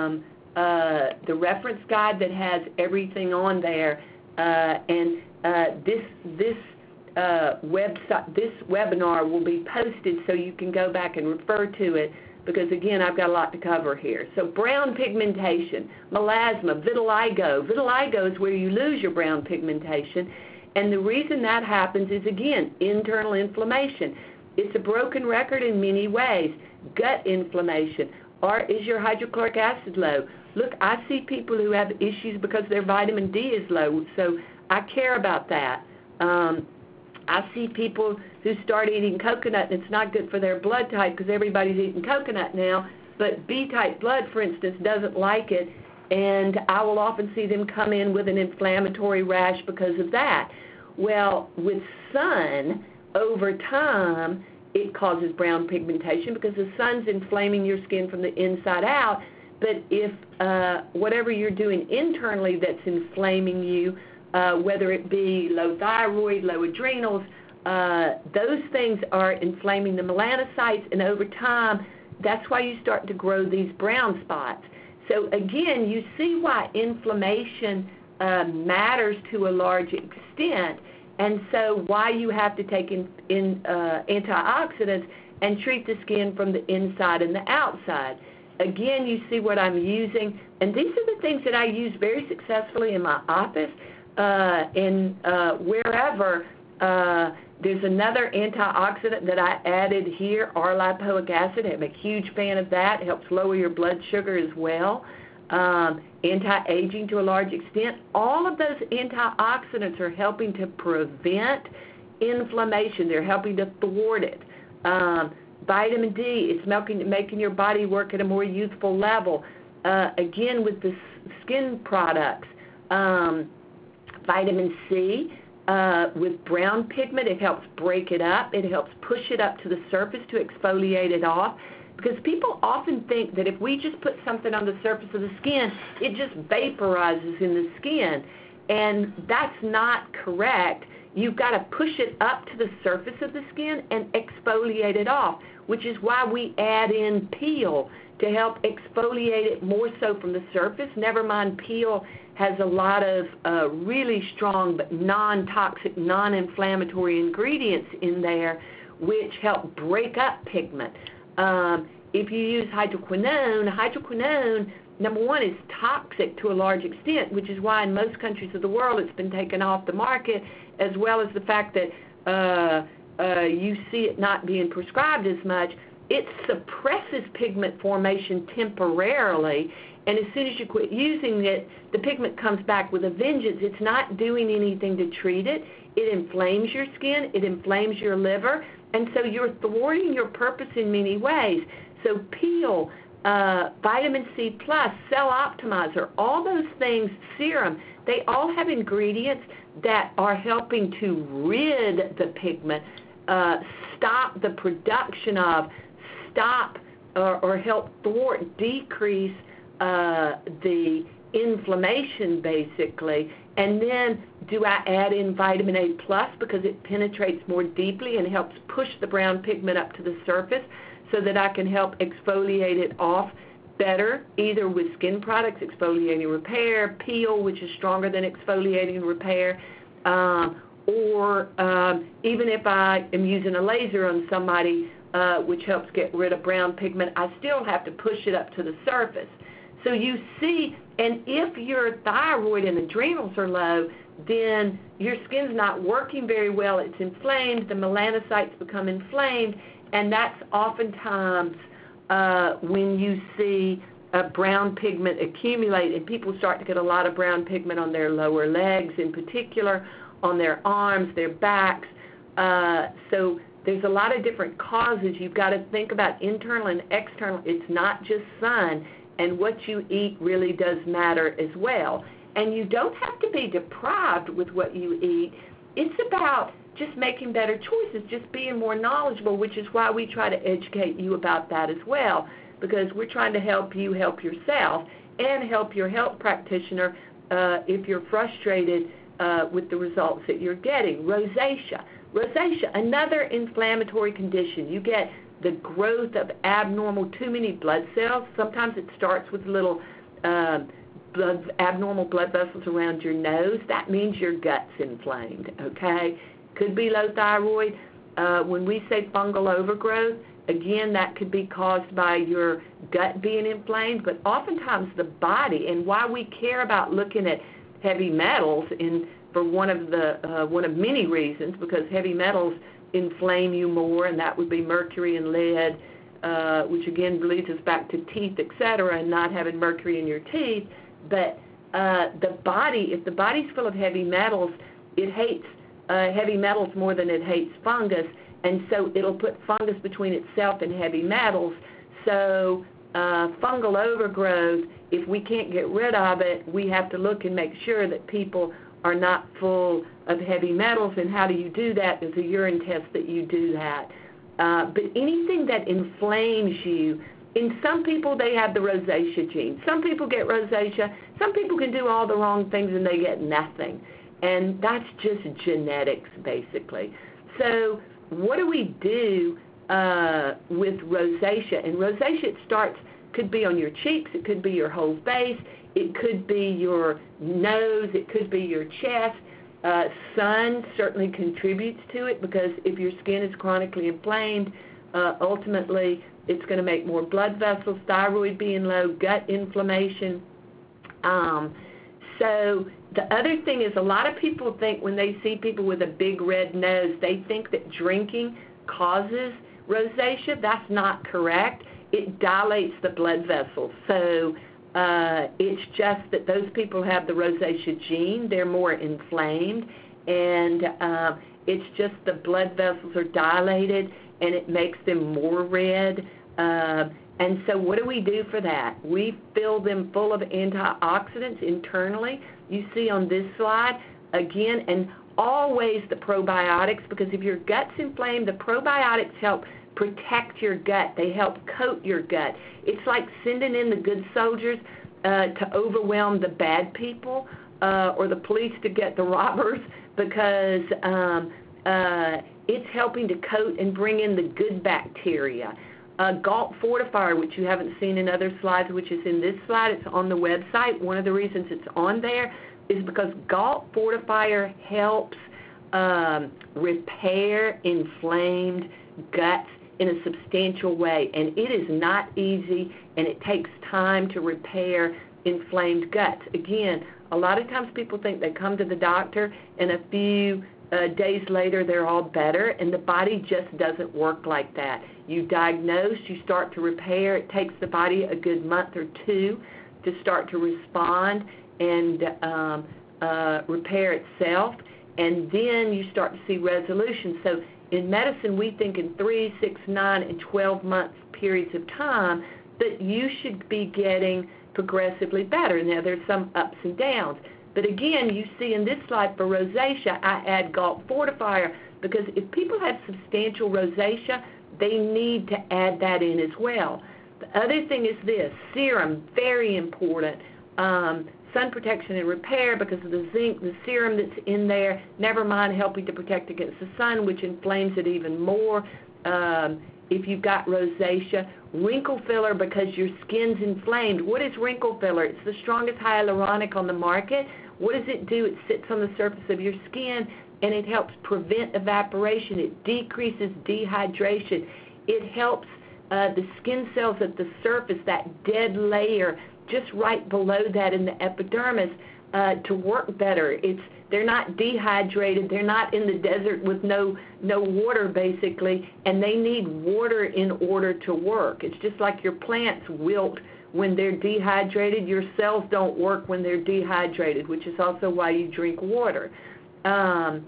uh, the reference guide that has everything on there, uh, and uh, this this uh, website, this webinar will be posted so you can go back and refer to it, because again, I've got a lot to cover here. So brown pigmentation, melasma, vitiligo. Vitiligo is where you lose your brown pigmentation, and the reason that happens is, again, internal inflammation. It's a broken record in many ways. Gut inflammation, or is your hydrochloric acid low? Look, I see people who have issues because their vitamin D is low, so I care about that. Um, I see people who start eating coconut, and it's not good for their blood type because everybody's eating coconut now, but B-type blood, for instance, doesn't like it, and I will often see them come in with an inflammatory rash because of that. Well, with sun, over time, it causes brown pigmentation because the sun's inflaming your skin from the inside out, but if uh, whatever you're doing internally that's inflaming you, Uh, whether it be low thyroid, low adrenals, uh, those things are inflaming the melanocytes, and over time, that's why you start to grow these brown spots. So again, you see why inflammation uh, matters to a large extent, and so why you have to take in, in uh, antioxidants and treat the skin from the inside and the outside. Again, you see what I'm using, and these are the things that I use very successfully in my office. Uh, and uh, wherever, uh, there's another antioxidant that I added here, R-lipoic acid. I'm a huge fan of that. It helps lower your blood sugar as well. Um, anti-aging to a large extent. All of those antioxidants are helping to prevent inflammation. They're helping to thwart it. Um, vitamin D, it's making, making your body work at a more youthful level. Uh, again, with the skin products, um, vitamin C, uh, with brown pigment, it helps break it up. It helps push it up to the surface to exfoliate it off. Because people often think that if we just put something on the surface of the skin, it just vaporizes in the skin. And that's not correct. You've got to push it up to the surface of the skin and exfoliate it off, which is why we add in peel to help exfoliate it more so from the surface. Never mind, peel has a lot of uh, really strong but non-toxic, non-inflammatory ingredients in there which help break up pigment. Um, if you use hydroquinone, hydroquinone, number one, is toxic to a large extent, which is why in most countries of the world it's been taken off the market, as well as the fact that uh, uh, you see it not being prescribed as much. It suppresses pigment formation temporarily, and as soon as you quit using it, the pigment comes back with a vengeance. It's not doing anything to treat it. It inflames your skin. It inflames your liver, and so you're thwarting your purpose in many ways. So peel, uh, vitamin C plus, cell optimizer, all those things, serum, they all have ingredients that are helping to rid the pigment, uh, stop the production of, stop or, or help thwart, decrease uh, the inflammation basically. And then do I add in vitamin A plus because it penetrates more deeply and helps push the brown pigment up to the surface so that I can help exfoliate it off better, either with skin products, exfoliating repair, peel, which is stronger than exfoliating repair, um, or um, even if I am using a laser on somebody, uh, which helps get rid of brown pigment, I still have to push it up to the surface. So you see, and if your thyroid and adrenals are low, then your skin's not working very well. It's inflamed. The melanocytes become inflamed, and that's oftentimes uh, when you see uh, brown pigment accumulate, and people start to get a lot of brown pigment on their lower legs in particular, on their arms, their backs. Uh, so there's a lot of different causes. You've got to think about internal and external. It's not just sun, and what you eat really does matter as well. And you don't have to be deprived with what you eat. It's about just making better choices, just being more knowledgeable, which is why we try to educate you about that as well, because we're trying to help you help yourself and help your health practitioner uh, if you're frustrated uh, with the results that you're getting. Rosacea. Rosacea, another inflammatory condition. You get the growth of abnormal, too many blood cells. Sometimes it starts with little uh, blood, abnormal blood vessels around your nose, that means your gut's inflamed, okay? Could be low thyroid. Uh, when we say fungal overgrowth, again, that could be caused by your gut being inflamed, but oftentimes the body, and why we care about looking at heavy metals in for one of the uh, one of many reasons, because heavy metals inflame you more, and that would be mercury and lead, uh, which again leads us back to teeth, et cetera, and not having mercury in your teeth. But uh, the body, if the body's full of heavy metals, it hates uh, heavy metals more than it hates fungus, and so it'll put fungus between itself and heavy metals. So uh, fungal overgrowth, if we can't get rid of it, we have to look and make sure that people are not full of heavy metals. And how do you do that? There's a urine test that you do that. Uh, but anything that inflames you, in some people they have the rosacea gene. Some people get rosacea. Some people can do all the wrong things and they get nothing. And that's just genetics, basically. So what do we do uh, with rosacea? And rosacea, it starts, could be on your cheeks, it could be your whole face, it could be your nose, it could be your chest. Uh, sun certainly contributes to it, because if your skin is chronically inflamed, uh, ultimately it's going to make more blood vessels, thyroid being low, gut inflammation. Um, so the other thing is, a lot of people think when they see people with a big red nose, they think that drinking causes rosacea. That's not correct. It dilates the blood vessels. So uh, it's just that those people have the rosacea gene. They're more inflamed, and uh, it's just the blood vessels are dilated, and it makes them more red. Uh, and so what do we do for that? We fill them full of antioxidants internally. You see on this slide, again, and always the probiotics, because if your gut's inflamed, the probiotics help protect your gut. They help coat your gut. It's like sending in the good soldiers uh, to overwhelm the bad people, uh, or the police to get the robbers, because um, uh, it's helping to coat and bring in the good bacteria. Uh, Galt Fortifier, which you haven't seen in other slides, which is in this slide, it's on the website. One of the reasons it's on there is because Galt Fortifier helps um, repair inflamed guts in a substantial way. And it is not easy, and it takes time to repair inflamed guts. Again, a lot of times people think they come to the doctor and a few uh, days later they're all better, and the body just doesn't work like that. You diagnose, you start to repair. It takes the body a good month or two to start to respond and um, uh, repair itself, and then you start to see resolution. So in medicine, we think in three, six, nine, and twelve month periods of time that you should be getting progressively better. Now, there's some ups and downs. But again, you see in this slide for rosacea, I add Galt Fortifier, because if people have substantial rosacea, they need to add that in as well. The other thing is this, serum, very important. Um, sun protection and repair, because of the zinc, the serum that's in there, never mind helping to protect against the sun, which inflames it even more. Um, if you've got rosacea, wrinkle filler, because your skin's inflamed. What is wrinkle filler? It's the strongest hyaluronic on the market. What does it do? It sits on the surface of your skin, and it helps prevent evaporation. It decreases dehydration. It helps uh, the skin cells at the surface, that dead layer, just right below that in the epidermis, uh, to work better. It's they're not dehydrated. They're not in the desert with no no water, basically, and they need water in order to work. It's just like your plants wilt when they're dehydrated. Your cells don't work when they're dehydrated, which is also why you drink water. Um,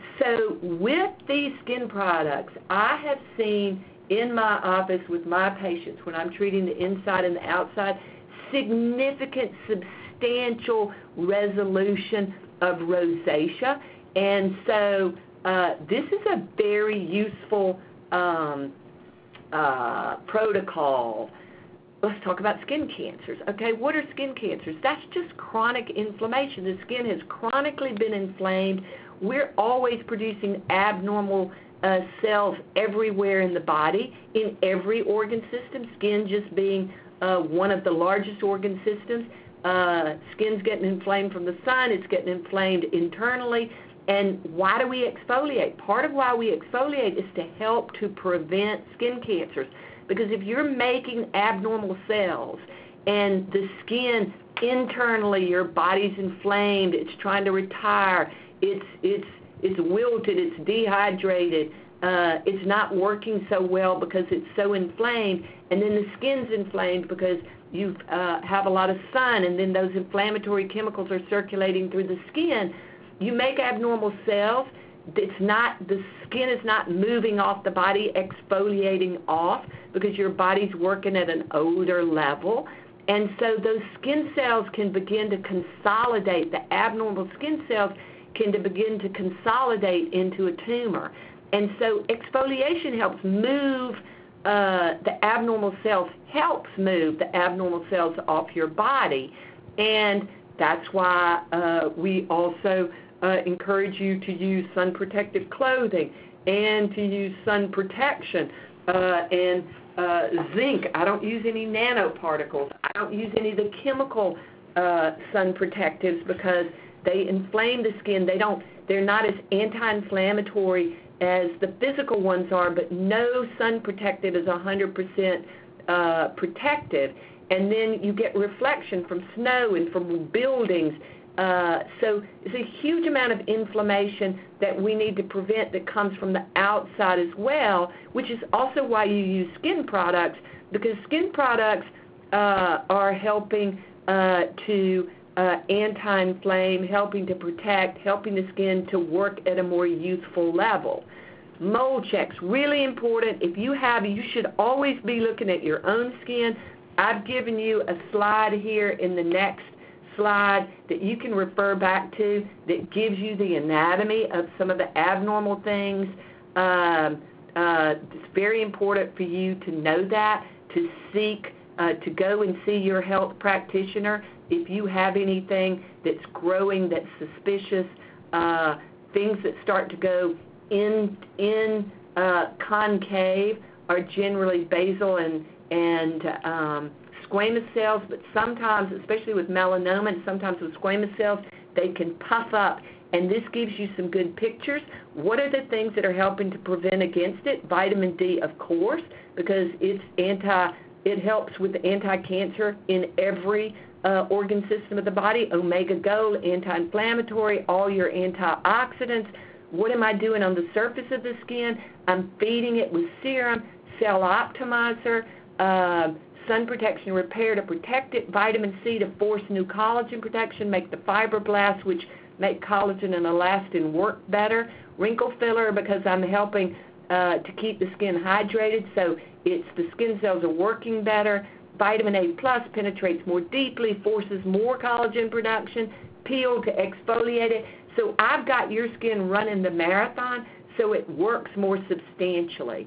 so with these skin products, I have seen in my office with my patients, when I'm treating the inside and the outside, significant, substantial resolution of rosacea. And so uh, this is a very useful um, uh, protocol. Let's talk about skin cancers. Okay, what are skin cancers? That's just chronic inflammation. The skin has chronically been inflamed. We're always producing abnormal Uh, cells everywhere in the body, in every organ system, skin just being uh, one of the largest organ systems. Uh, skin's getting inflamed from the sun. It's getting inflamed internally. And why do we exfoliate? Part of why we exfoliate is to help to prevent skin cancers. Because if you're making abnormal cells and the skin internally, your body's inflamed, it's trying to retire, it's it's it's wilted, it's dehydrated, uh, it's not working so well because it's so inflamed, and then the skin's inflamed because you uh, have a lot of sun, and then those inflammatory chemicals are circulating through the skin. You make abnormal cells. It's not, the skin is not moving off the body, exfoliating off, because your body's working at an older level. And so those skin cells can begin to consolidate. The abnormal skin cells can to begin to consolidate into a tumor. And so exfoliation helps move uh, the abnormal cells, helps move the abnormal cells off your body. And that's why uh, we also uh, encourage you to use sun protective clothing and to use sun protection uh, and uh, zinc. I don't use any nanoparticles. I don't use any of the chemical uh, sun protectives because they inflame the skin. They don't, they're not as anti-inflammatory as the physical ones are, but no sun protective is one hundred percent uh, protective. And then you get reflection from snow and from buildings. Uh, so it's a huge amount of inflammation that we need to prevent that comes from the outside as well, which is also why you use skin products, because skin products uh, are helping uh, to uh, anti-inflame, helping to protect, helping the skin to work at a more youthful level. Mold checks, really important. If you have, you should always be looking at your own skin. I've given you a slide here in the next slide that you can refer back to that gives you the anatomy of some of the abnormal things. Um, uh, it's very important for you to know that, to seek, uh, to go and see your health practitioner if you have anything that's growing that's suspicious, uh, things that start to go in, in uh, concave are generally basal and and um, squamous cells, but sometimes, especially with melanoma and sometimes with squamous cells, they can puff up, and this gives you some good pictures. What are the things that are helping to prevent against it? Vitamin D, of course, because it's anti, it helps with the anti-cancer in every uh, organ system of the body. Omega Gold, anti-inflammatory, all your antioxidants. What am I doing on the surface of the skin? I'm feeding it with serum, cell optimizer, Uh, sun protection repair to protect it, vitamin C to force new collagen protection, make the fibroblasts, which make collagen and elastin work better, wrinkle filler because I'm helping uh, to keep the skin hydrated so it's the skin cells are working better, vitamin A plus penetrates more deeply, forces more collagen production, peel to exfoliate it. So I've got your skin running the marathon so it works more substantially.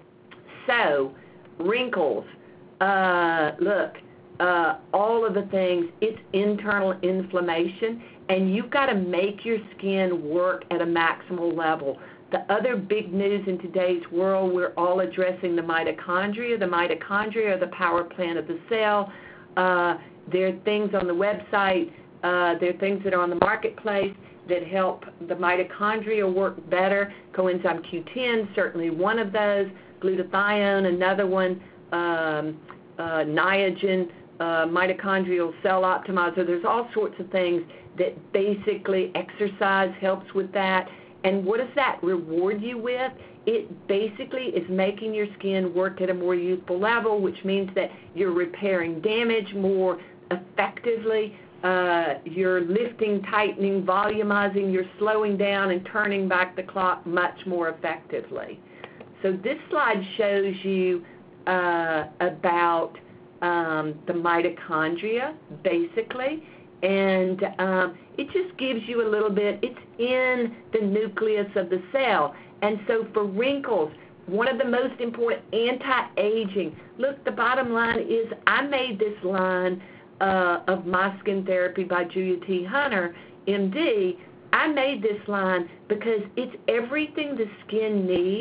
So wrinkles, uh, look, uh, all of the things, it's internal inflammation, and you've got to make your skin work at a maximal level. The other big news in today's world, we're all addressing the mitochondria. The mitochondria are the power plant of the cell. Uh, there are things on the website, uh, there are things that are on the marketplace that help the mitochondria work better. Coenzyme Q ten, certainly one of those. Glutathione, another one, um, uh, Niagen, uh, mitochondrial cell optimizer. There's all sorts of things that basically exercise helps with that. And what does that reward you with? It basically is making your skin work at a more youthful level, which means that you're repairing damage more effectively. Uh, you're lifting, tightening, volumizing, you're slowing down and turning back the clock much more effectively. So this slide shows you uh, about um, the mitochondria, basically, and um, it just gives you a little bit. It's in the nucleus of the cell. And so for wrinkles, one of the most important, anti-aging. Look, the bottom line is I made this line uh, of My Skin Therapy by Julia T. Hunter, M D. I made this line because it's everything the skin needs.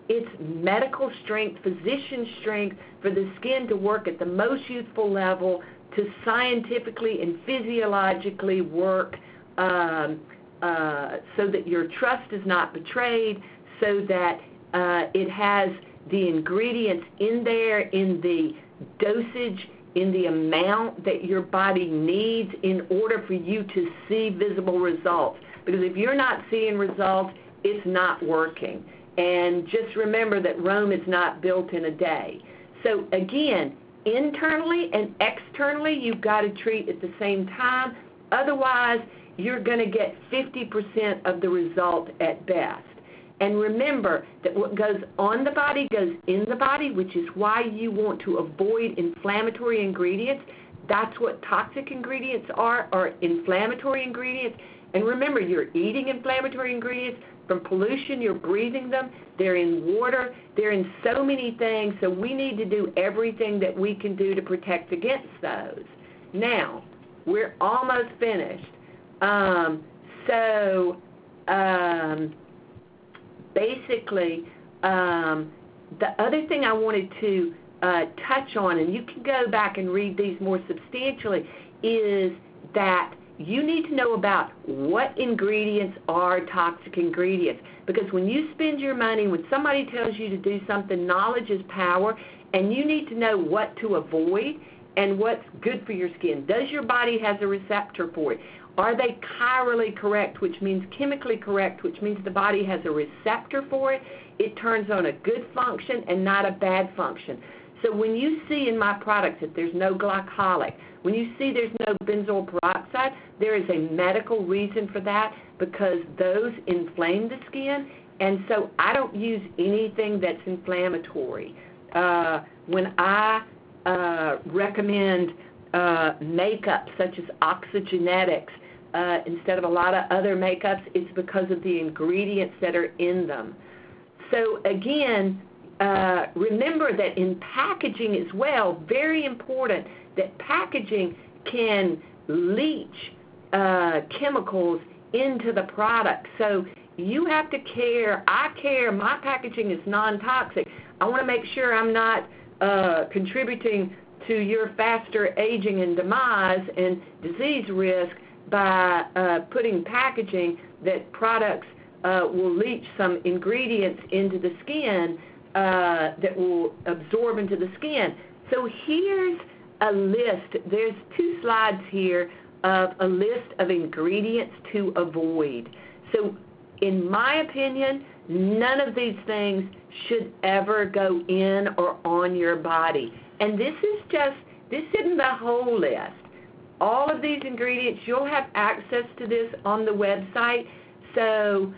It's medical strength, physician strength for the skin to work at the most youthful level, to scientifically and physiologically work um, uh, so that your trust is not betrayed, so that uh, it has the ingredients in there in the dosage, in the amount that your body needs in order for you to see visible results. Because if you're not seeing results, it's not working. And just remember that Rome is not built in a day. So again, internally and externally, you've got to treat at the same time. Otherwise, you're going to get fifty percent of the result at best. And remember that what goes on the body goes in the body, which is why you want to avoid inflammatory ingredients. That's what toxic ingredients are, are inflammatory ingredients. And remember, you're eating inflammatory ingredients from pollution, you're breathing them, they're in water, they're in so many things, so we need to do everything that we can do to protect against those. Now, we're almost finished. Um, so, um, basically, um, the other thing I wanted to uh, touch on, and you can go back and read these more substantially, is that you need to know about what ingredients are toxic ingredients. Because when you spend your money, when somebody tells you to do something, knowledge is power, and you need to know what to avoid and what's good for your skin. Does your body have a receptor for it? Are they chirally correct, which means chemically correct, which means the body has a receptor for it? It turns on a good function and not a bad function. So when you see in my products that there's no glycolic, when you see there's no benzoyl peroxide, there is a medical reason for that, because those inflame the skin, and so I don't use anything that's inflammatory. Uh, when I uh, recommend uh, makeup such as Oxygenetics, Uh, instead of a lot of other makeups, it's because of the ingredients that are in them. So again, uh, remember that in packaging as well, very important, that packaging can leach uh, chemicals into the product. So you have to care. I care. My packaging is non-toxic. I want to make sure I'm not uh, contributing to your faster aging and demise and disease risk by uh, putting packaging that products uh, will leach some ingredients into the skin uh, that will absorb into the skin. So here's a list. There's two slides here of a list of ingredients to avoid. So in my opinion, none of these things should ever go in or on your body. And this is just, this isn't the whole list. All of these ingredients, you'll have access to this on the website. So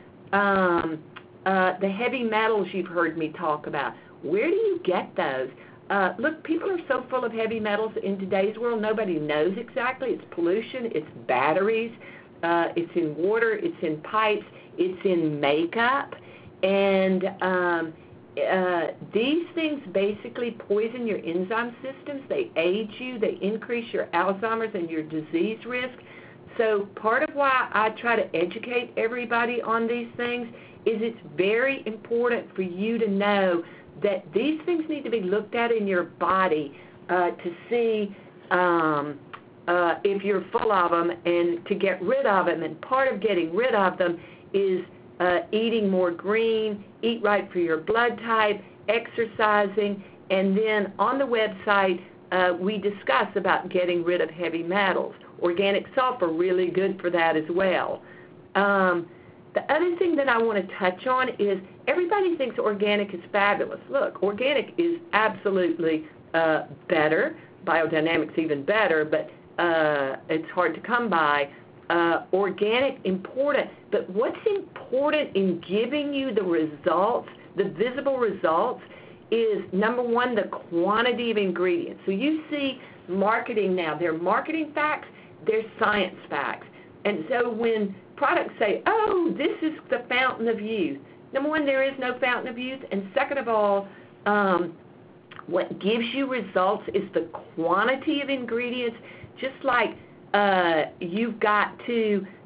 um, uh, the heavy metals you've heard me talk about, where do you get those? Uh, look, people are so full of heavy metals in today's world, nobody knows exactly. It's pollution, it's batteries, uh, it's in water, it's in pipes, it's in makeup. And um, Uh, these things basically poison your enzyme systems. They age you. They increase your Alzheimer's and your disease risk. So part of why I try to educate everybody on these things is it's very important for you to know that these things need to be looked at in your body uh, to see um, uh, if you're full of them and to get rid of them. And part of getting rid of them is Uh, eating more green, eat right for your blood type, exercising, and then on the website uh, we discuss about getting rid of heavy metals. Organic sulfur, really good for that as well. Um, the other thing that I want to touch on is everybody thinks organic is fabulous. Look, organic is absolutely uh, better, biodynamics even better, but uh, it's hard to come by. Uh, organic, important, but what's important in giving you the results, the visible results, is number one, the quantity of ingredients. So you see marketing now, they're marketing facts, they're science facts. And so when products say, oh, this is the fountain of youth, number one, there is no fountain of youth, and second of all, um, what gives you results is the quantity of ingredients, just like Uh, you've got to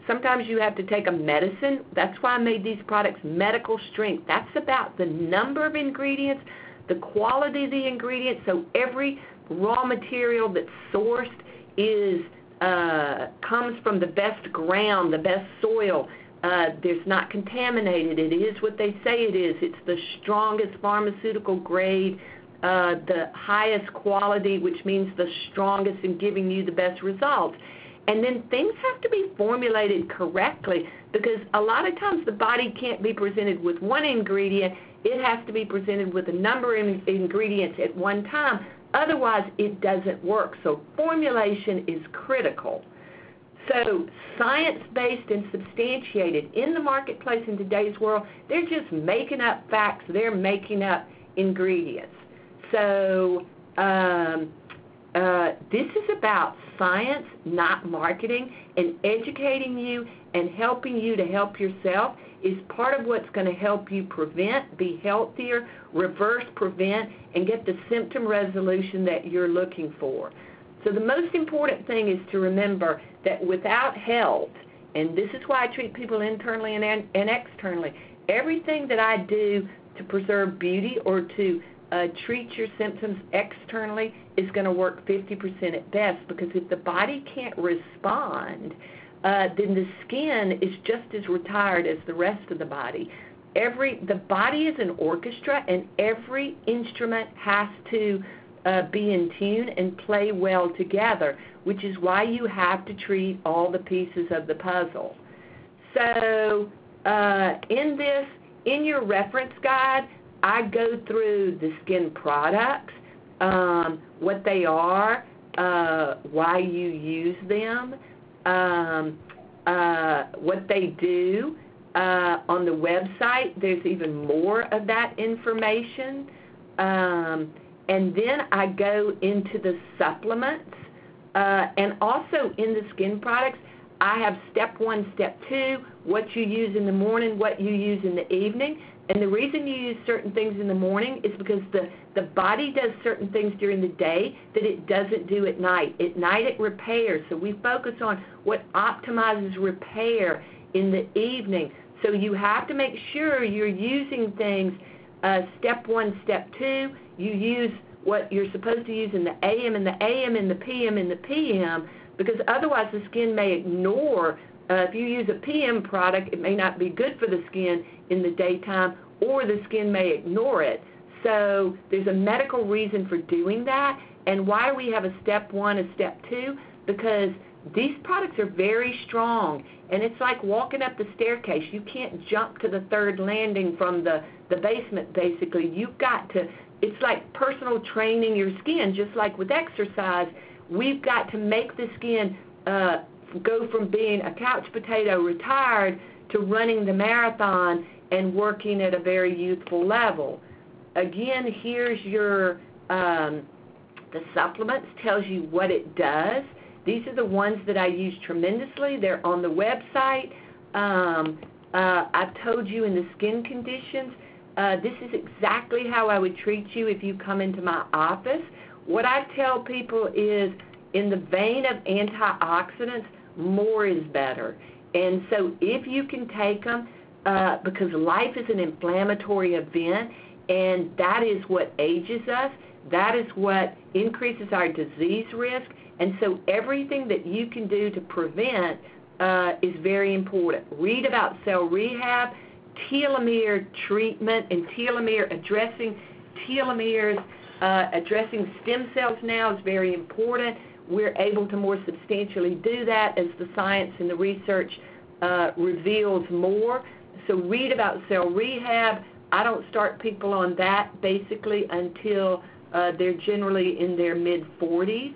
Sometimes you have to take a medicine. That's why I made these products medical strength. That's about the number of ingredients, the quality of the ingredients, so every raw material that's sourced is uh, comes from the best ground, the best soil. Uh, there's not contaminated. It is what they say it is. It's the strongest pharmaceutical grade, uh, the highest quality, which means the strongest in giving you the best results. And then things have to be formulated correctly, because a lot of times the body can't be presented with one ingredient. It has to be presented with a number of ingredients at one time. Otherwise, it doesn't work. So formulation is critical. So science-based and substantiated in the marketplace in today's world, they're just making up facts. They're making up ingredients. So um, uh, this is about science, not marketing, and educating you and helping you to help yourself is part of what's going to help you prevent, be healthier, reverse prevent, and get the symptom resolution that you're looking for. So the most important thing is to remember that without health, and this is why I treat people internally and, and externally, everything that I do to preserve beauty or to uh, treat your symptoms externally is going to work fifty percent at best, because if the body can't respond, uh, then the skin is just as retired as the rest of the body. Every the body is an orchestra, and every instrument has to uh, be in tune and play well together, which is why you have to treat all the pieces of the puzzle. So uh, in this, in your reference guide, I go through the skin products, um, what they are, uh, why you use them, um, uh, what they do. Uh, on the website, there's even more of that information. Um, and then I go into the supplements. Uh, and also in the skin products, I have step one, step two, what you use in the morning, what you use in the evening. And the reason you use certain things in the morning is because the, the body does certain things during the day that it doesn't do at night. At night it repairs. So we focus on what optimizes repair in the evening. So you have to make sure you're using things, uh, step one, step two. You use what you're supposed to use in the A M and the A M and the P M and the P M, because otherwise the skin may ignore. Uh, if you use a P M product, it may not be good for the skin in the daytime, or the skin may ignore it. So there's a medical reason for doing that. And why do we have a step one, a step two? Because these products are very strong, and it's like walking up the staircase. You can't jump to the third landing from the, the basement, basically. You've got to, it's like personal training your skin, just like with exercise. We've got to make the skin uh, go from being a couch potato retired to running the marathon and working at a very youthful level. Again, here's your, um, the supplements, tells you what it does. These are the ones that I use tremendously. They're on the website. Um, uh, I've told you in the skin conditions, uh, this is exactly how I would treat you if you come into my office. What I tell people is, in the vein of antioxidants, more is better. And so if you can take them, uh, because life is an inflammatory event, and that is what ages us, that is what increases our disease risk. And so everything that you can do to prevent uh, is very important. Read about cell rehab, telomere treatment, and telomere addressing telomeres, uh, addressing stem cells now is very important. We're able to more substantially do that as the science and the research uh, reveals more. So read about cell rehab. I don't start people on that basically until uh, they're generally in their mid forties.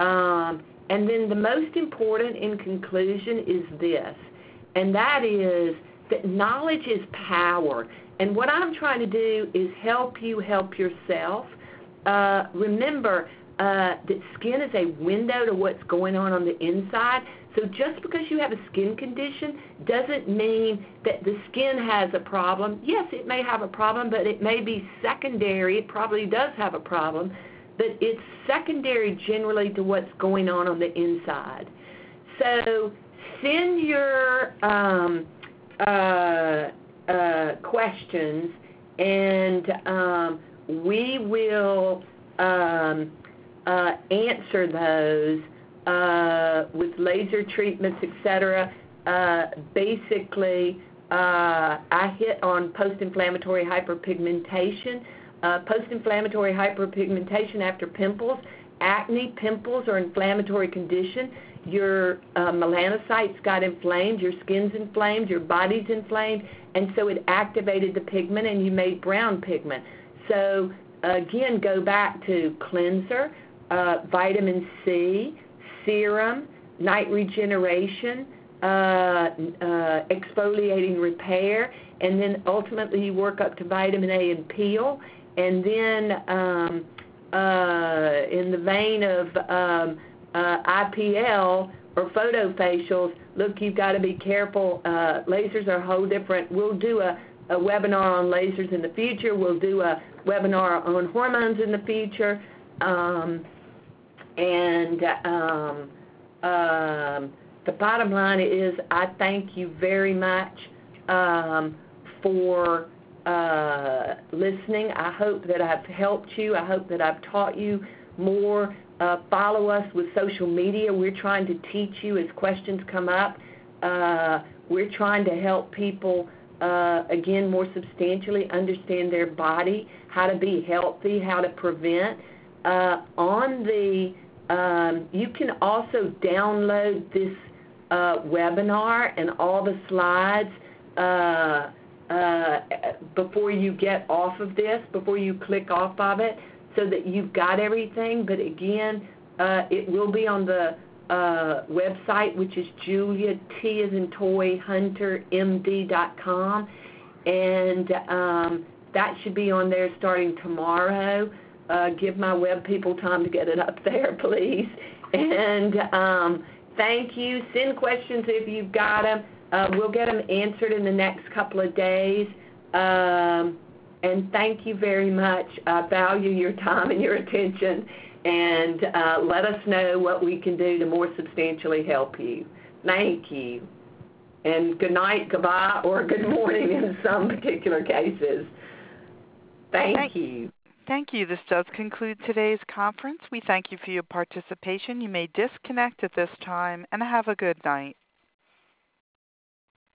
Um, and then the most important in conclusion is this, and that is that knowledge is power. And what I'm trying to do is help you help yourself. Uh, remember uh, that skin is a window to what's going on on the inside. So just because you have a skin condition doesn't mean that the skin has a problem. Yes, it may have a problem, but it may be secondary. It probably does have a problem, but it's secondary generally to what's going on on the inside. So send your um, uh, uh, questions, and um, we will um, uh, answer those uh, with laser treatments, et cetera. Uh, basically, uh, I hit on post-inflammatory hyperpigmentation. Uh, post-inflammatory hyperpigmentation after pimples, acne, pimples, or inflammatory condition. Your uh, melanocytes got inflamed, your skin's inflamed, your body's inflamed, and so it activated the pigment and you made brown pigment. So again, go back to cleanser, uh, vitamin C, serum, night regeneration, uh, uh, exfoliating repair, and then ultimately you work up to vitamin A and peel, and then um, uh, in the vein of um, uh, I P L or photofacials, look, you've got to be careful. Uh, lasers are a whole different. We'll do a, a webinar on lasers in the future. We'll do a webinar on hormones in the future. Um, and um, um, the bottom line is I thank you very much um, for uh, listening. I hope that I've helped you. I hope that I've taught you more. Uh, follow us with social media. We're trying to teach you as questions come up. Uh, we're trying to help people, uh, again, more substantially understand their body, how to be healthy, how to prevent. Uh, on the, um, you can also download this uh, webinar and all the slides uh, uh, before you get off of this, before you click off of it, so that you've got everything. But again, uh, it will be on the uh, website, which is Julia T as in toy Hunter M D dot com, and um, that should be on there starting tomorrow. Uh, give my web people time to get it up there, please. And um, thank you. Send questions if you've got them. Uh, we'll get them answered in the next couple of days. Um, And thank you very much. I value your time and your attention. And uh, let us know what we can do to more substantially help you. Thank you. And good night, goodbye, or good morning in some particular cases. Thank, thank you. Thank you. This does conclude today's conference. We thank you for your participation. You may disconnect at this time, and have a good night.